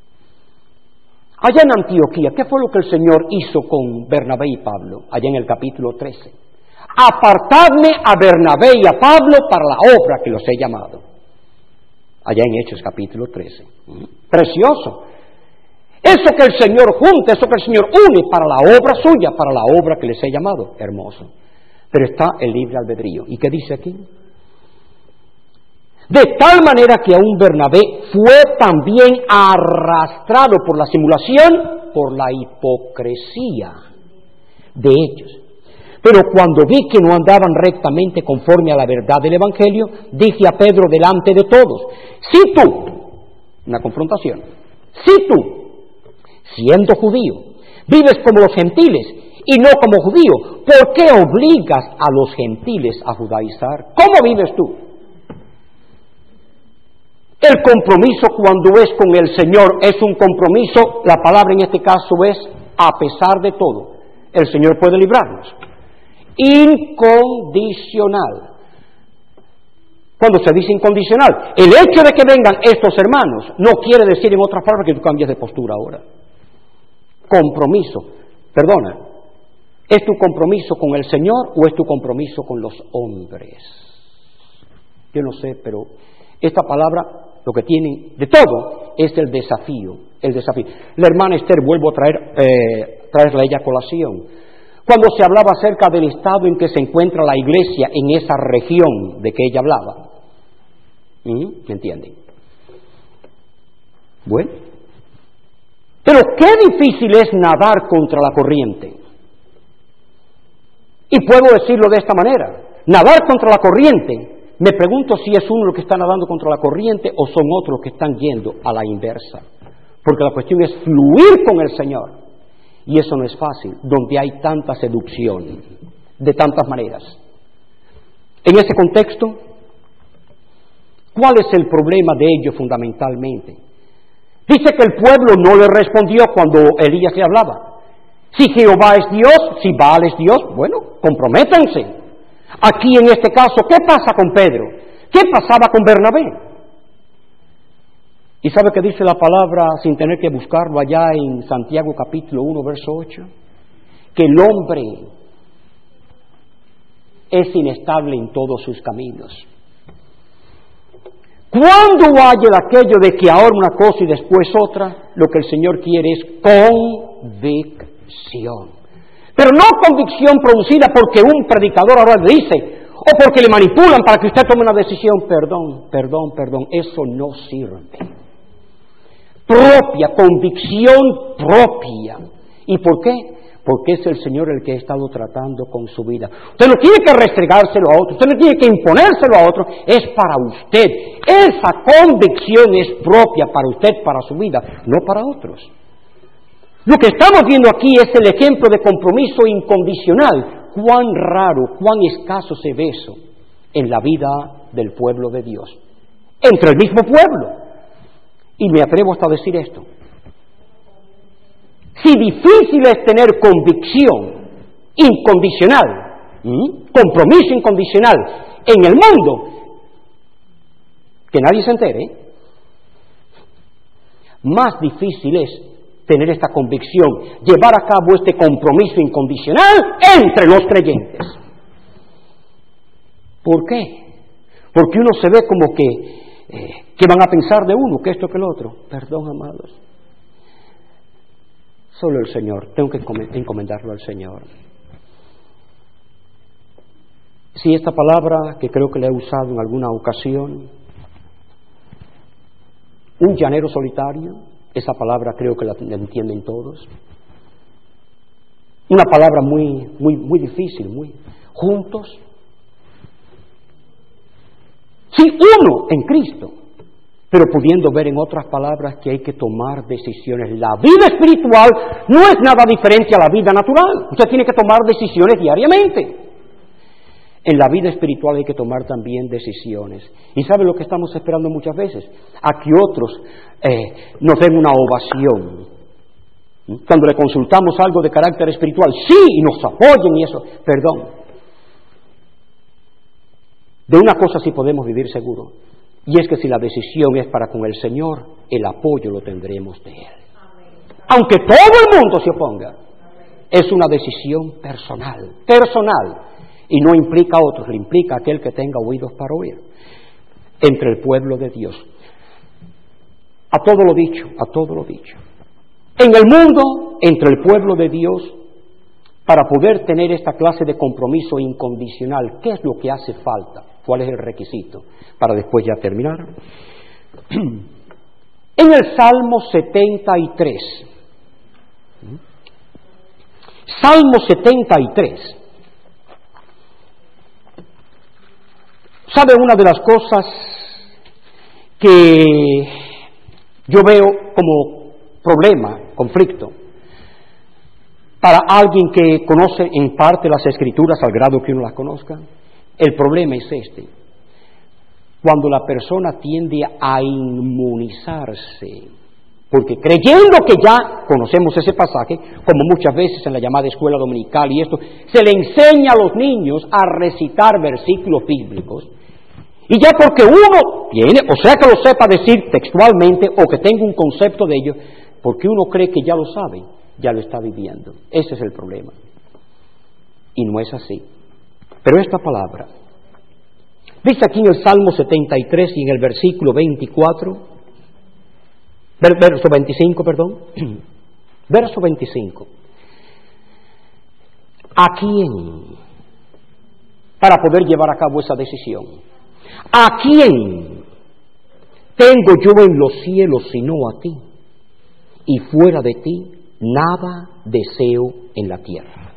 allá en Antioquía, ¿qué fue lo que el Señor hizo con Bernabé y Pablo? Allá en el capítulo trece. Apartadme a Bernabé y a Pablo para la obra que los he llamado. Allá en Hechos capítulo trece. Precioso. Eso que el Señor junta, eso que el Señor une para la obra suya, para la obra que les he llamado. Hermoso. Pero está el libre albedrío. ¿Y qué dice aquí? De tal manera que aún Bernabé fue también arrastrado por la simulación, por la hipocresía de ellos. Pero cuando vi que no andaban rectamente conforme a la verdad del Evangelio, dije a Pedro delante de todos, si tú, una confrontación, si tú, siendo judío, vives como los gentiles y no como judío, ¿por qué obligas a los gentiles a judaizar? ¿Cómo vives tú? El compromiso cuando es con el Señor es un compromiso, la palabra en este caso es a pesar de todo. El Señor puede librarnos. Incondicional. Cuando se dice incondicional, el hecho de que vengan estos hermanos no quiere decir en otras palabras que tú cambies de postura ahora. Compromiso. Perdona, ¿es tu compromiso con el Señor o es tu compromiso con los hombres? Yo no sé, pero esta palabra lo que tiene de todo es el desafío, el desafío. La hermana Esther, vuelvo a traer, eh, traerla a ella a colación. Cuando se hablaba acerca del estado en que se encuentra la iglesia en esa región de que ella hablaba. ¿Mm? ¿Me entienden? Bueno. Pero qué difícil es nadar contra la corriente. Y puedo decirlo de esta manera. Nadar contra la corriente, me pregunto si es uno los que está nadando contra la corriente o son otros los que están yendo a la inversa. Porque la cuestión es fluir con el Señor. Y eso no es fácil, donde hay tanta seducción, de tantas maneras. En ese contexto, ¿cuál es el problema de ello fundamentalmente? Dice que el pueblo no le respondió cuando Elías le hablaba. Si Jehová es Dios, si Baal es Dios, bueno, comprométanse. Aquí en este caso, ¿qué pasa con Pedro? ¿Qué pasaba con Bernabé? ¿Y sabe qué dice la palabra sin tener que buscarlo allá en Santiago capítulo uno, verso ocho? Que el hombre es inestable en todos sus caminos. Cuando haya aquello de que ahora una cosa y después otra, lo que el Señor quiere es convicción. Pero no convicción producida porque un predicador ahora le dice, o porque le manipulan para que usted tome una decisión. Perdón, perdón, perdón, eso no sirve. Propia, convicción propia. ¿Y por qué? porque es el Señor el que ha estado tratando con su vida. Usted no tiene que restregárselo a otro, usted no tiene que imponérselo a otro, es para usted. Esa convicción es propia para usted, para su vida, no para otros. Lo que estamos viendo aquí es el ejemplo de compromiso incondicional. Cuán raro, cuán escaso se ve eso en la vida del pueblo de Dios, entre el mismo pueblo. Y me atrevo hasta a decir esto. Si difícil es tener convicción incondicional, ¿m? compromiso incondicional en el mundo, que nadie se entere, más difícil es tener esta convicción, llevar a cabo este compromiso incondicional entre los creyentes. ¿Por qué? Porque uno se ve como que, eh, que van a pensar de uno, que esto, que el otro. Perdón, amados. Solo el Señor, tengo que encomendarlo al Señor. Si esta palabra, que creo que la he usado en alguna ocasión, un llanero solitario, esa palabra creo que la entienden todos. Una palabra muy, muy, muy difícil, muy juntos. Sí, uno en Cristo, pero pudiendo ver en otras palabras que hay que tomar decisiones. La vida espiritual no es nada diferente a la vida natural. Usted tiene que tomar decisiones diariamente. En la vida espiritual hay que tomar también decisiones. ¿Y sabe lo que estamos esperando muchas veces? A que otros eh, nos den una ovación. Cuando le consultamos algo de carácter espiritual, sí, y nos apoyen y eso. Perdón. De una cosa sí podemos vivir seguro. Y es que si la decisión es para con el Señor, el apoyo lo tendremos de Él. Aunque todo el mundo se oponga, es una decisión personal, personal. Y no implica a otros, le implica a aquel que tenga oídos para oír, entre el pueblo de Dios. A todo lo dicho, a todo lo dicho. En el mundo, entre el pueblo de Dios, para poder tener esta clase de compromiso incondicional, ¿qué es lo que hace falta? ¿Cuál es el requisito? Para después ya terminar. En el Salmo setenta y tres, Salmo setenta y tres, ¿sabe una de las cosas que yo veo como problema, conflicto, para alguien que conoce en parte las Escrituras al grado que uno las conozca? El problema es este: cuando la persona tiende a inmunizarse, porque creyendo que ya conocemos ese pasaje, como muchas veces en la llamada escuela dominical y esto, se le enseña a los niños a recitar versículos bíblicos, y ya porque uno tiene, o sea que lo sepa decir textualmente o que tenga un concepto de ello, porque uno cree que ya lo sabe, ya lo está viviendo. Ese es el problema. Y no es así. Pero esta palabra, dice aquí en el Salmo setenta y tres y en el versículo veinticuatro, verso veinticinco, perdón, verso veinticinco. ¿A quién? Para poder llevar a cabo esa decisión. ¿A quién tengo yo en los cielos sino a ti? Y fuera de ti nada deseo en la tierra.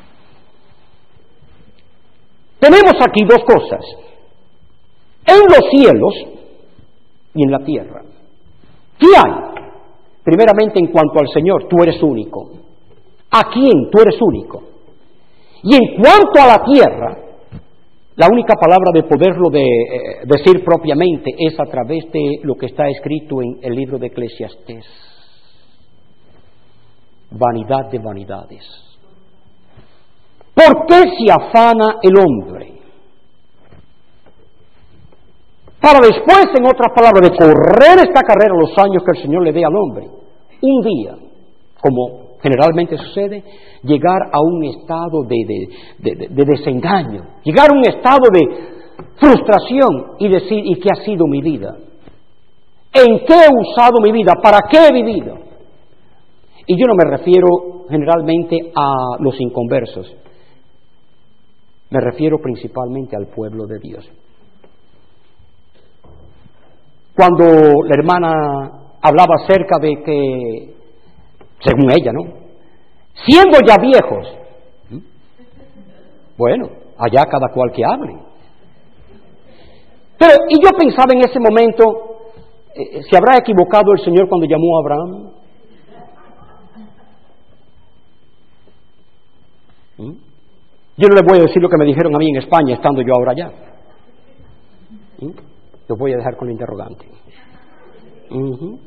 Tenemos aquí dos cosas: en los cielos y en la tierra. ¿Qué hay? Primeramente, en cuanto al Señor, tú eres único. ¿A quién? Tú eres único. Y en cuanto a la tierra, la única palabra de poderlo de, eh, decir propiamente es a través de lo que está escrito en el libro de Eclesiastés. Vanidad de vanidades. ¿Por qué se afana el hombre? Para después, en otras palabras, de correr esta carrera los años que el Señor le dé al hombre, un día, como generalmente sucede, llegar a un estado de, de, de, de desengaño, llegar a un estado de frustración y decir, ¿y qué ha sido mi vida? ¿En qué he usado mi vida? ¿Para qué he vivido? Y yo no me refiero generalmente a los inconversos, me refiero principalmente al pueblo de Dios. Cuando la hermana hablaba acerca de que, según ella, ¿no?, siendo ya viejos. Bueno, allá cada cual que hable. Pero, y yo pensaba en ese momento, eh, ¿se habrá equivocado el Señor cuando llamó a Abraham? ¿Mm? Yo no les voy a decir lo que me dijeron a mí en España, estando yo ahora allá. ¿Mm? Los voy a dejar con la interrogante. Uh-huh.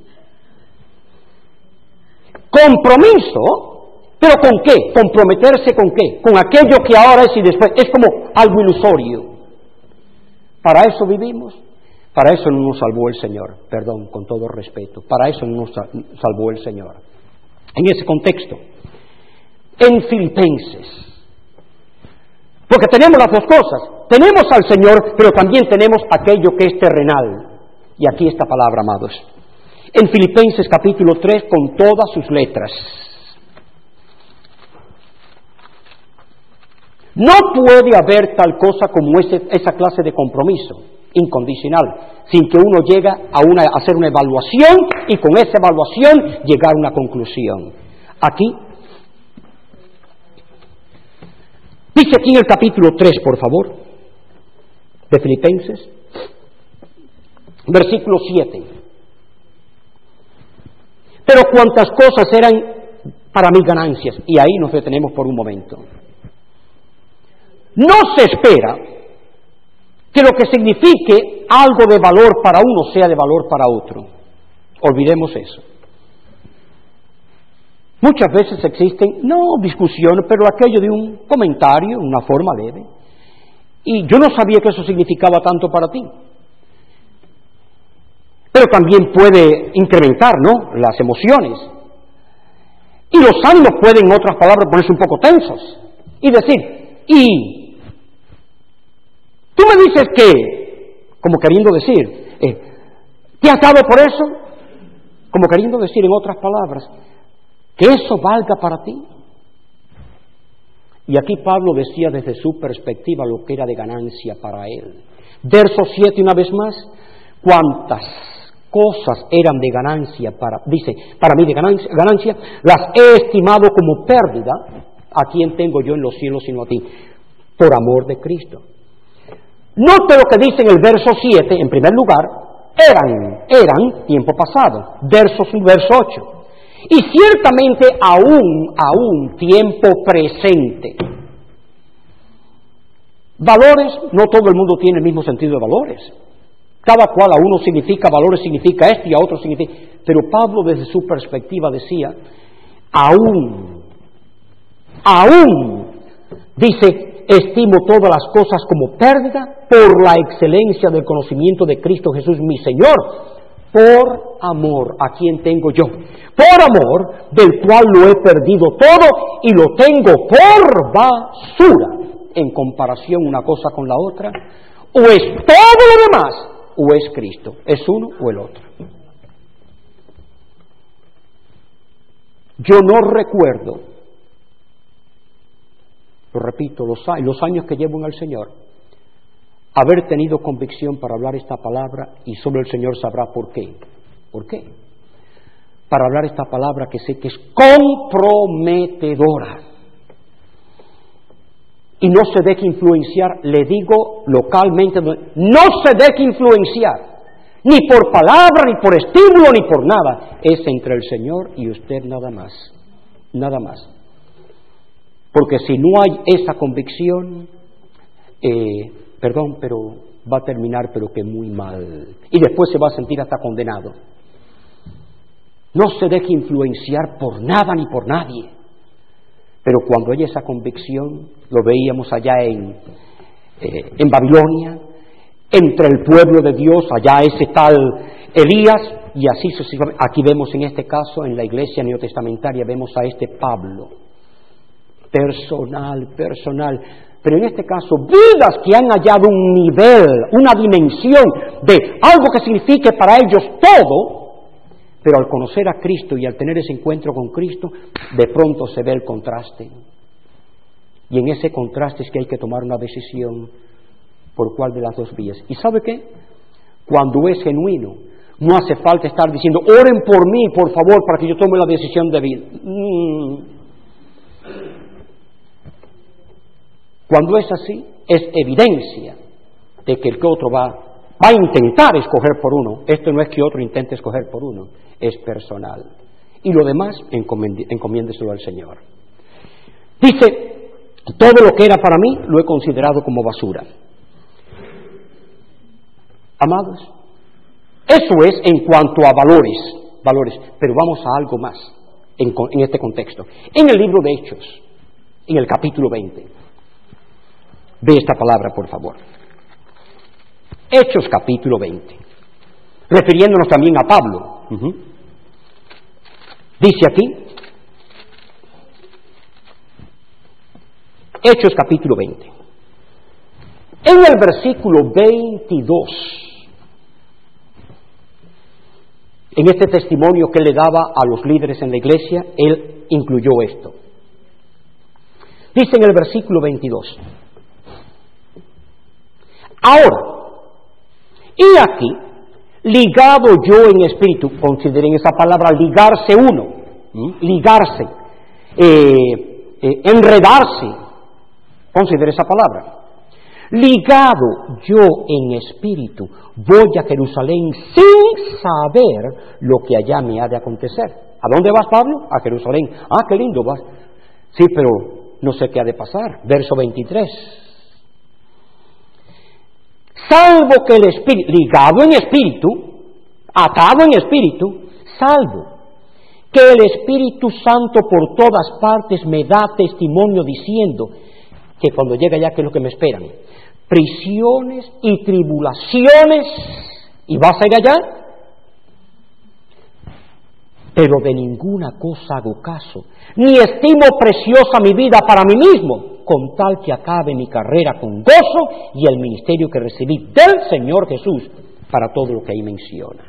Compromiso, ¿pero con qué? ¿Comprometerse con qué? Con aquello que ahora es y después. Es como algo ilusorio. ¿Para eso vivimos? Para eso no nos salvó el Señor, perdón, con todo respeto. Para eso no nos salvó el Señor. En ese contexto, en Filipenses, porque tenemos las dos cosas. Tenemos al Señor, pero también tenemos aquello que es terrenal. Y aquí esta palabra, amados. En Filipenses capítulo tres, con todas sus letras. No puede haber tal cosa como ese, esa clase de compromiso incondicional, sin que uno llegue a, una, a hacer una evaluación y con esa evaluación llegar a una conclusión. Aquí, dice aquí en el capítulo tres, por favor, de Filipenses, versículo siete. Pero cuantas cosas eran para mí ganancias, y ahí nos detenemos por un momento. No se espera que lo que signifique algo de valor para uno sea de valor para otro. Olvidemos eso. Muchas veces existen, no discusiones, pero aquello de un comentario, una forma leve. Y yo no sabía que eso significaba tanto para ti. Pero también puede incrementar, ¿no?, las emociones. Y los ánimos pueden, en otras palabras, ponerse un poco tensos. Y decir, y tú me dices que, como queriendo decir, eh, ¿te has dado por eso? Como queriendo decir, en otras palabras, que eso valga para ti. Y aquí Pablo decía desde su perspectiva lo que era de ganancia para él. Verso siete una vez más, cuántas cosas eran de ganancia para, dice, para mí de ganancia, ganancia, las he estimado como pérdida. ¿A quién tengo yo en los cielos sino a ti? Por amor de Cristo. Note lo que dice en el verso siete, en primer lugar, eran, eran tiempo pasado, verso, verso ocho. Y ciertamente aún, aún tiempo presente. Valores, no todo el mundo tiene el mismo sentido de valores. Cada cual, a uno significa, valores significa esto y a otro significa. Pero Pablo desde su perspectiva decía, aún, aún, dice, estimo todas las cosas como pérdida por la excelencia del conocimiento de Cristo Jesús mi Señor, por amor a quien tengo yo, por amor del cual lo he perdido todo y lo tengo por basura en comparación una cosa con la otra. O es todo lo demás o es Cristo, es uno o el otro. Yo no recuerdo, lo repito, los, los años que llevo en el Señor, haber tenido convicción para hablar esta palabra, y solo el Señor sabrá por qué. ¿Por qué? Para hablar esta palabra que sé que es comprometedora. Y no se deje influenciar, le digo localmente, no se deje influenciar, ni por palabra, ni por estímulo, ni por nada. Es entre el Señor y usted nada más, nada más. Porque si no hay esa convicción, eh, perdón, pero va a terminar pero que muy mal. Y después se va a sentir hasta condenado. No se deje influenciar por nada ni por nadie. Pero cuando hay esa convicción, lo veíamos allá en, eh, en Babilonia, entre el pueblo de Dios, allá ese tal Elías, y así sucesivamente. Aquí vemos en este caso, en la iglesia neotestamentaria, vemos a este Pablo. Personal, personal. Pero en este caso, vidas que han hallado un nivel, una dimensión de algo que signifique para ellos todo, pero al conocer a Cristo y al tener ese encuentro con Cristo, de pronto se ve el contraste. Y en ese contraste es que hay que tomar una decisión por cuál de las dos vías. ¿Y sabe qué? Cuando es genuino, no hace falta estar diciendo, oren por mí, por favor, para que yo tome la decisión de vida. Mm. Cuando es así, es evidencia de que el que otro va, va a intentar escoger por uno. Esto no es que otro intente escoger por uno, es personal. Y lo demás, encomiéndeselo al Señor. Dice, todo lo que era para mí lo he considerado como basura. Amados, eso es en cuanto a valores, valores, pero vamos a algo más en, en este contexto. En el libro de Hechos, en el capítulo veinte, ve esta palabra, por favor. Hechos capítulo veinte, refiriéndonos también a Pablo. Uh-huh. Dice aquí, Hechos capítulo veinte, en el versículo veintidós, en este testimonio que le daba a los líderes en la iglesia, él incluyó esto. Dice en el versículo veintidós, ahora, y aquí, ligado yo en espíritu, consideren esa palabra, ligarse uno, ¿m? ligarse, eh, eh, enredarse, considere esa palabra. Ligado yo en espíritu, voy a Jerusalén sin saber lo que allá me ha de acontecer. ¿A dónde vas, Pablo? A Jerusalén. Ah, qué lindo vas. Sí, pero no sé qué ha de pasar. Verso veintitrés. Salvo que el espíritu, ligado en espíritu, atado en espíritu, salvo que el Espíritu Santo por todas partes me da testimonio diciendo que cuando llegue allá, ¿qué es lo que me esperan? Prisiones y tribulaciones, ¿y vas a ir allá? Pero de ninguna cosa hago caso, ni estimo preciosa mi vida para mí mismo, con tal que acabe mi carrera con gozo y el ministerio que recibí del Señor Jesús para todo lo que ahí menciona.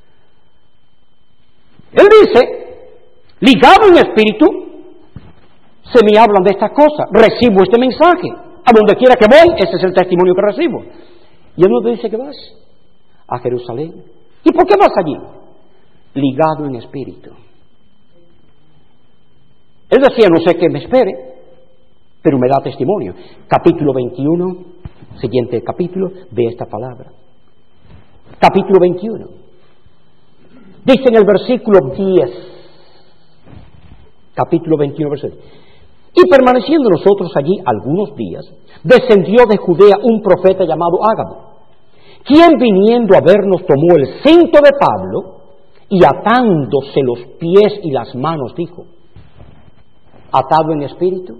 Él dice, ligado en espíritu, se me hablan de estas cosas, recibo este mensaje, a donde quiera que voy, ese es el testimonio que recibo. Y él no te dice que vas a Jerusalén. ¿Y por qué vas allí? Ligado en espíritu. Él decía, no sé qué me espere, pero me da testimonio. Capítulo veintiuno, siguiente capítulo, de esta palabra. Capítulo veintiuno. Dice en el versículo diez, capítulo veintiuno, versículo diez. Y permaneciendo nosotros allí algunos días, descendió de Judea un profeta llamado Ágabo, quien viniendo a vernos tomó el cinto de Pablo y atándose los pies y las manos dijo, atado en espíritu,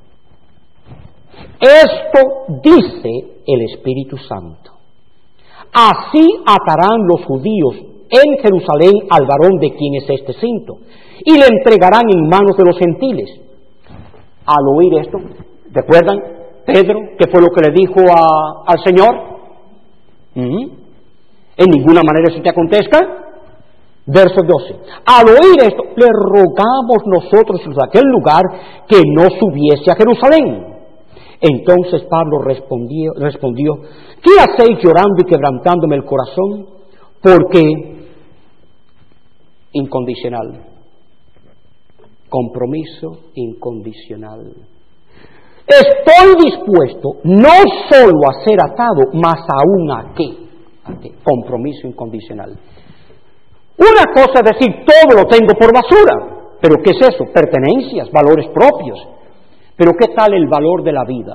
esto dice el Espíritu Santo, así atarán los judíos en Jerusalén al varón de quien es este cinto, y le entregarán en manos de los gentiles. Al oír esto, ¿recuerdan Pedro qué fue lo que le dijo a, al Señor? ¿Mm? En ninguna manera eso te acontezca. Verso doce. Al oír esto, le rogamos nosotros de aquel lugar que no subiese a Jerusalén. Entonces Pablo respondió, respondió, ¿qué hacéis llorando y quebrantándome el corazón? Porque incondicional. Compromiso incondicional. Estoy dispuesto no solo a ser atado, mas aún a qué. ¿A qué? Compromiso incondicional. Una cosa es decir, todo lo tengo por basura. ¿Pero qué es eso? Pertenencias, valores propios. Pero ¿qué tal el valor de la vida?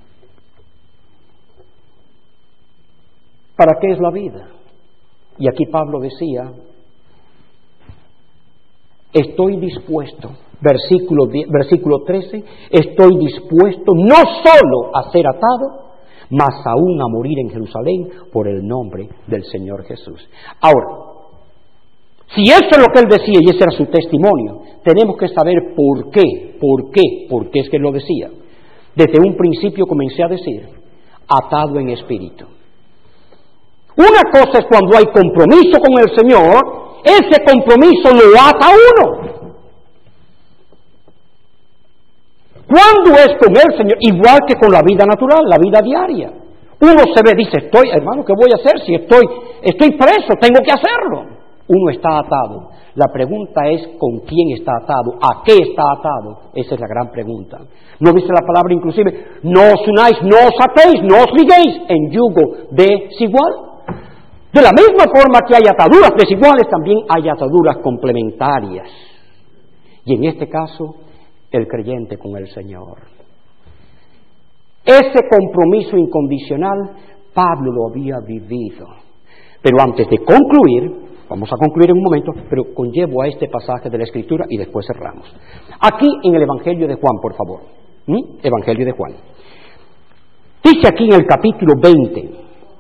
¿Para qué es la vida? Y aquí Pablo decía, estoy dispuesto, versículo, versículo trece, estoy dispuesto no solo a ser atado, mas aún a morir en Jerusalén por el nombre del Señor Jesús. Ahora, si eso es lo que él decía y ese era su testimonio, tenemos que saber por qué, por qué, por qué es que él lo decía. Desde un principio comencé a decir, atado en espíritu. Una cosa es cuando hay compromiso con el Señor, ese compromiso lo ata a uno. ¿Cuándo es con el Señor? Igual que con la vida natural, la vida diaria. Uno se ve, dice, estoy, hermano, ¿qué voy a hacer si estoy, estoy preso? Tengo que hacerlo. Uno está atado. La pregunta es ¿con quién está atado? ¿A qué está atado? Esa es la gran pregunta. ¿No dice la palabra inclusive? No os unáis, no os atéis, no os liguéis en yugo desigual. De la misma forma que hay ataduras desiguales, también hay ataduras complementarias. Y en este caso, el creyente con el Señor. Ese compromiso incondicional, Pablo lo había vivido. Pero antes de concluir, vamos a concluir en un momento, pero conllevo a este pasaje de la Escritura y después cerramos. Aquí en el Evangelio de Juan, por favor. ¿Mm? Evangelio de Juan. Dice aquí en el capítulo veinte.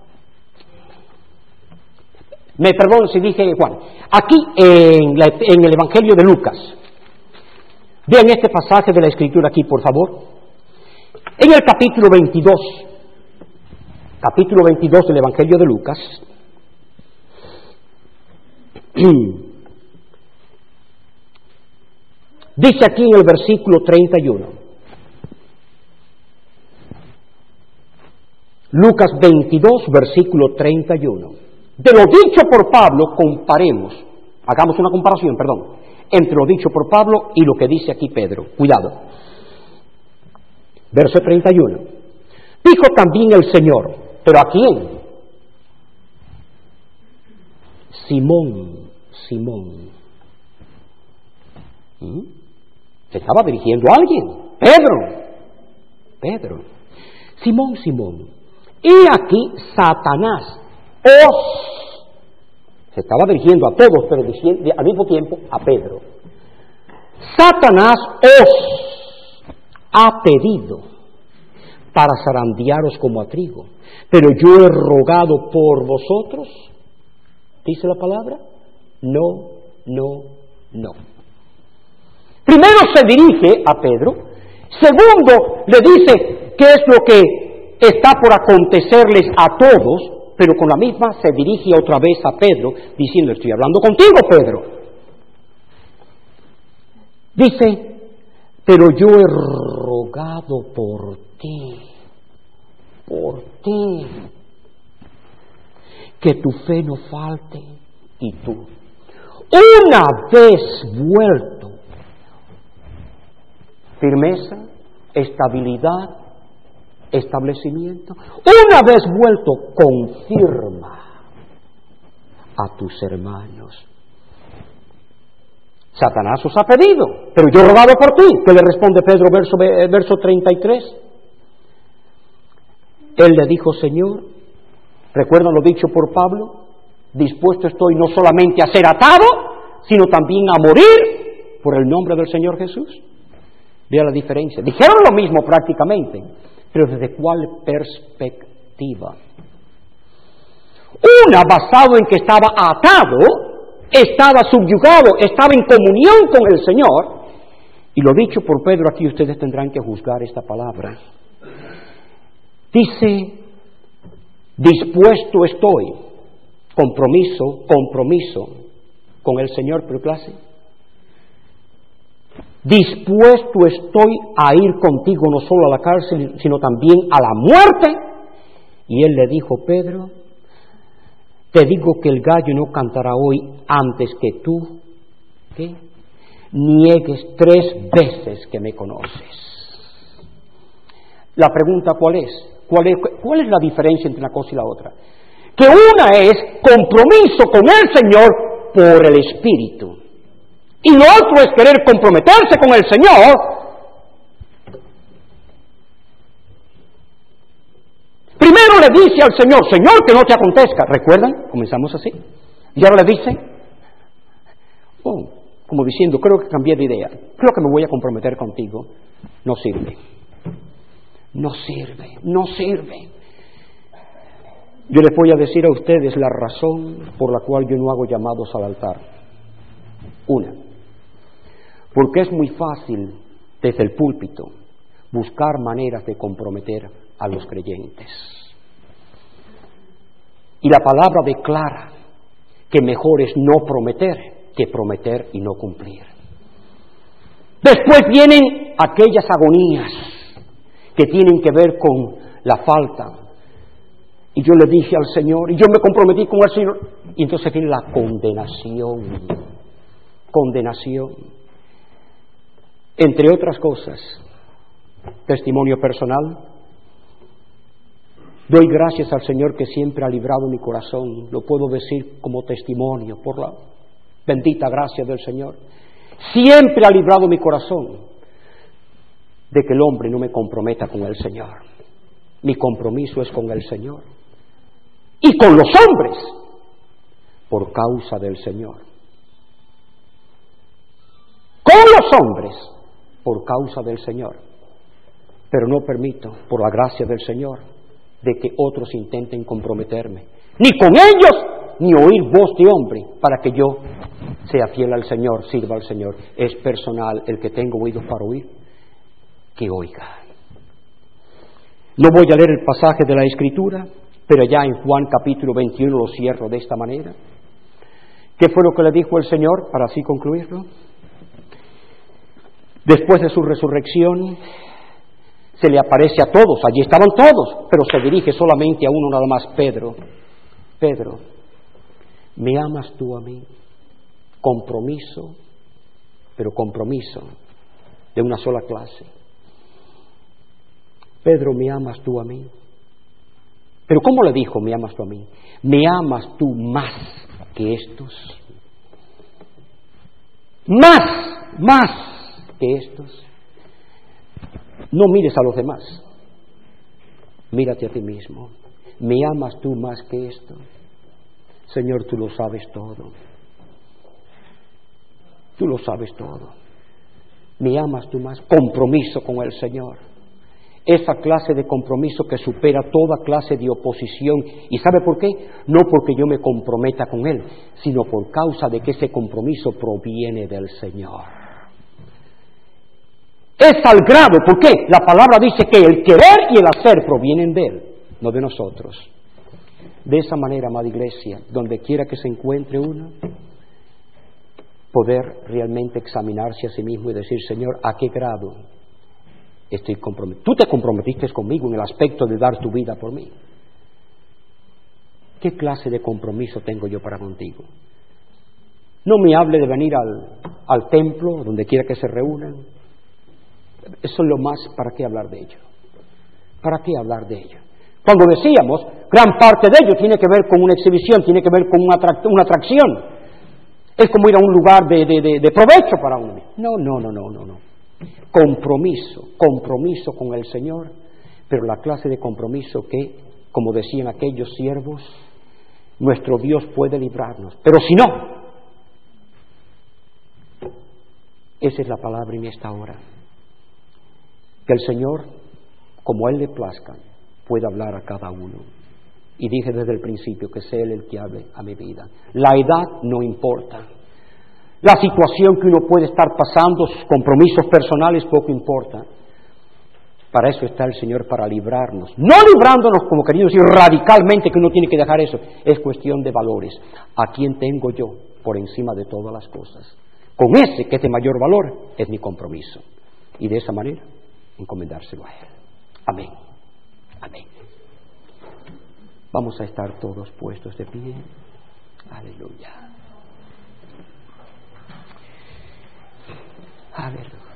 Me perdono si dije Juan. Aquí en, la, en el Evangelio de Lucas. Vean este pasaje de la Escritura aquí, por favor. En el capítulo veintidós. Capítulo veintidós del Evangelio de Lucas. Dice aquí en el versículo treinta y uno. Lucas veintidós, versículo treinta y uno. De lo dicho por Pablo, comparemos, hagamos una comparación, perdón, entre lo dicho por Pablo y lo que dice aquí Pedro. Cuidado. Verso treinta y uno. Dijo también el Señor, ¿pero a quién? Simón, Simón. ¿Mm? Se estaba dirigiendo a alguien. Pedro, Pedro. Simón, Simón. Y aquí Satanás os. Se estaba dirigiendo a todos, pero diciendo, al mismo tiempo a Pedro. Satanás os ha pedido para zarandearos como a trigo, pero yo he rogado por vosotros. ¿Dice la palabra? No, no, no. Primero se dirige a Pedro. Segundo, le dice qué es lo que está por acontecerles a todos, pero con la misma se dirige otra vez a Pedro, diciendo, estoy hablando contigo, Pedro. Dice, pero yo he rogado por ti, por ti, que tu fe no falte, y tú, una vez vuelto, firmeza, estabilidad, establecimiento, una vez vuelto, confirma a tus hermanos. Satanás os ha pedido, pero yo he rogado por ti. ¿Qué le responde Pedro, verso, verso treinta y tres? Él le dijo, Señor, ¿recuerdan lo dicho por Pablo? Dispuesto estoy no solamente a ser atado, sino también a morir por el nombre del Señor Jesús. Vea la diferencia. Dijeron lo mismo prácticamente, pero ¿desde cuál perspectiva? Una basado en que estaba atado, estaba subyugado, estaba en comunión con el Señor. Y lo dicho por Pedro, aquí ustedes tendrán que juzgar esta palabra. Dice, dispuesto estoy, compromiso, compromiso con el Señor, pero clase. Dispuesto estoy a ir contigo no solo a la cárcel, sino también a la muerte. Y él le dijo, Pedro, te digo que el gallo no cantará hoy antes que tú, ¿qué? Niegues tres veces que me conoces. La pregunta, ¿cuál es? ¿Cuál es, cuál es la diferencia entre una cosa y la otra? Que una es compromiso con el Señor por el Espíritu. Y lo otro es querer comprometerse con el Señor primero le dice al Señor, Señor, que no te acontezca. ¿Recuerdan? Comenzamos así. Y ahora le dice, oh, como diciendo, creo que cambié de idea, creo que me voy a comprometer contigo. No sirve. No sirve, no sirve. Yo les voy a decir a ustedes la razón por la cual yo no hago llamados al altar. Una, porque es muy fácil desde el púlpito buscar maneras de comprometer a los creyentes. Y la palabra declara que mejor es no prometer que prometer y no cumplir. Después vienen aquellas agonías que tienen que ver con la falta. Y yo le dije al Señor, y yo me comprometí con el Señor, Y entonces viene la condenación. Condenación. Entre otras cosas, testimonio personal. Doy gracias al Señor que siempre ha librado mi corazón. Lo puedo decir como testimonio por la bendita gracia del Señor. Siempre ha librado mi corazón de que el hombre no me comprometa con el Señor. Mi compromiso es con el Señor y con los hombres por causa del Señor. Con los hombres por causa del Señor. Pero no permito, por la gracia del Señor, de que otros intenten comprometerme, ni con ellos, ni oír voz de hombre, para que yo sea fiel al Señor, sirva al Señor. Es personal. El que tenga oídos para oír, que oiga. No voy a leer el pasaje de la Escritura, pero ya en Juan capítulo veintiuno lo cierro de esta manera. ¿Qué fue lo que le dijo el Señor para así concluirlo? Después de su resurrección, se le aparece a todos, allí estaban todos, pero se dirige solamente a uno nada más, Pedro. Pedro, ¿me amas tú a mí? Compromiso, pero compromiso de una sola clase. Pedro, ¿me amas tú a mí? Pero ¿cómo le dijo, me amas tú a mí? ¿Me amas tú más que estos? Más, más que estos. No mires a los demás, mírate a ti mismo. ¿Me amas tú más que esto? Señor, tú lo sabes todo. Tú lo sabes todo. ¿Me amas tú más? Compromiso con el Señor. Esa clase de compromiso que supera toda clase de oposición. ¿Y sabe por qué? No porque yo me comprometa con Él, sino por causa de que ese compromiso proviene del Señor. Es al grado, ¿por qué? La palabra dice que el querer y el hacer provienen de Él, no de nosotros. De esa manera, amada iglesia, donde quiera que se encuentre uno, poder realmente examinarse a sí mismo y decir, Señor, ¿a qué grado estoy comprometido? Tú te comprometiste conmigo en el aspecto de dar tu vida por mí. ¿Qué clase de compromiso tengo yo para contigo? No me hable de venir al, al templo, donde quiera que se reúnan. Eso es lo más, ¿para qué hablar de ello? ¿Para qué hablar de ello? Cuando decíamos, gran parte de ello tiene que ver con una exhibición, tiene que ver con una, atrac- una atracción. Es como ir a un lugar de, de, de, de provecho para uno. No, no, no, no, no, no. Compromiso, compromiso con el Señor, pero la clase de compromiso que, como decían aquellos siervos, nuestro Dios puede librarnos. Pero si no, esa es la palabra en esta hora. Que el Señor, como a Él le plazca, pueda hablar a cada uno. Y dije desde el principio que sea Él el que hable a mi vida. La edad no importa. La situación que uno puede estar pasando, sus compromisos personales, poco importa. Para eso está el Señor, para librarnos. No librándonos, como querido decir, radicalmente, que uno tiene que dejar eso. Es cuestión de valores. ¿A quién tengo yo por encima de todas las cosas? Con ese que es de mayor valor, es mi compromiso. Y de esa manera, encomendárselo a Él. Amén. Amén. Vamos a estar todos puestos de pie. Aleluya. Aleluya.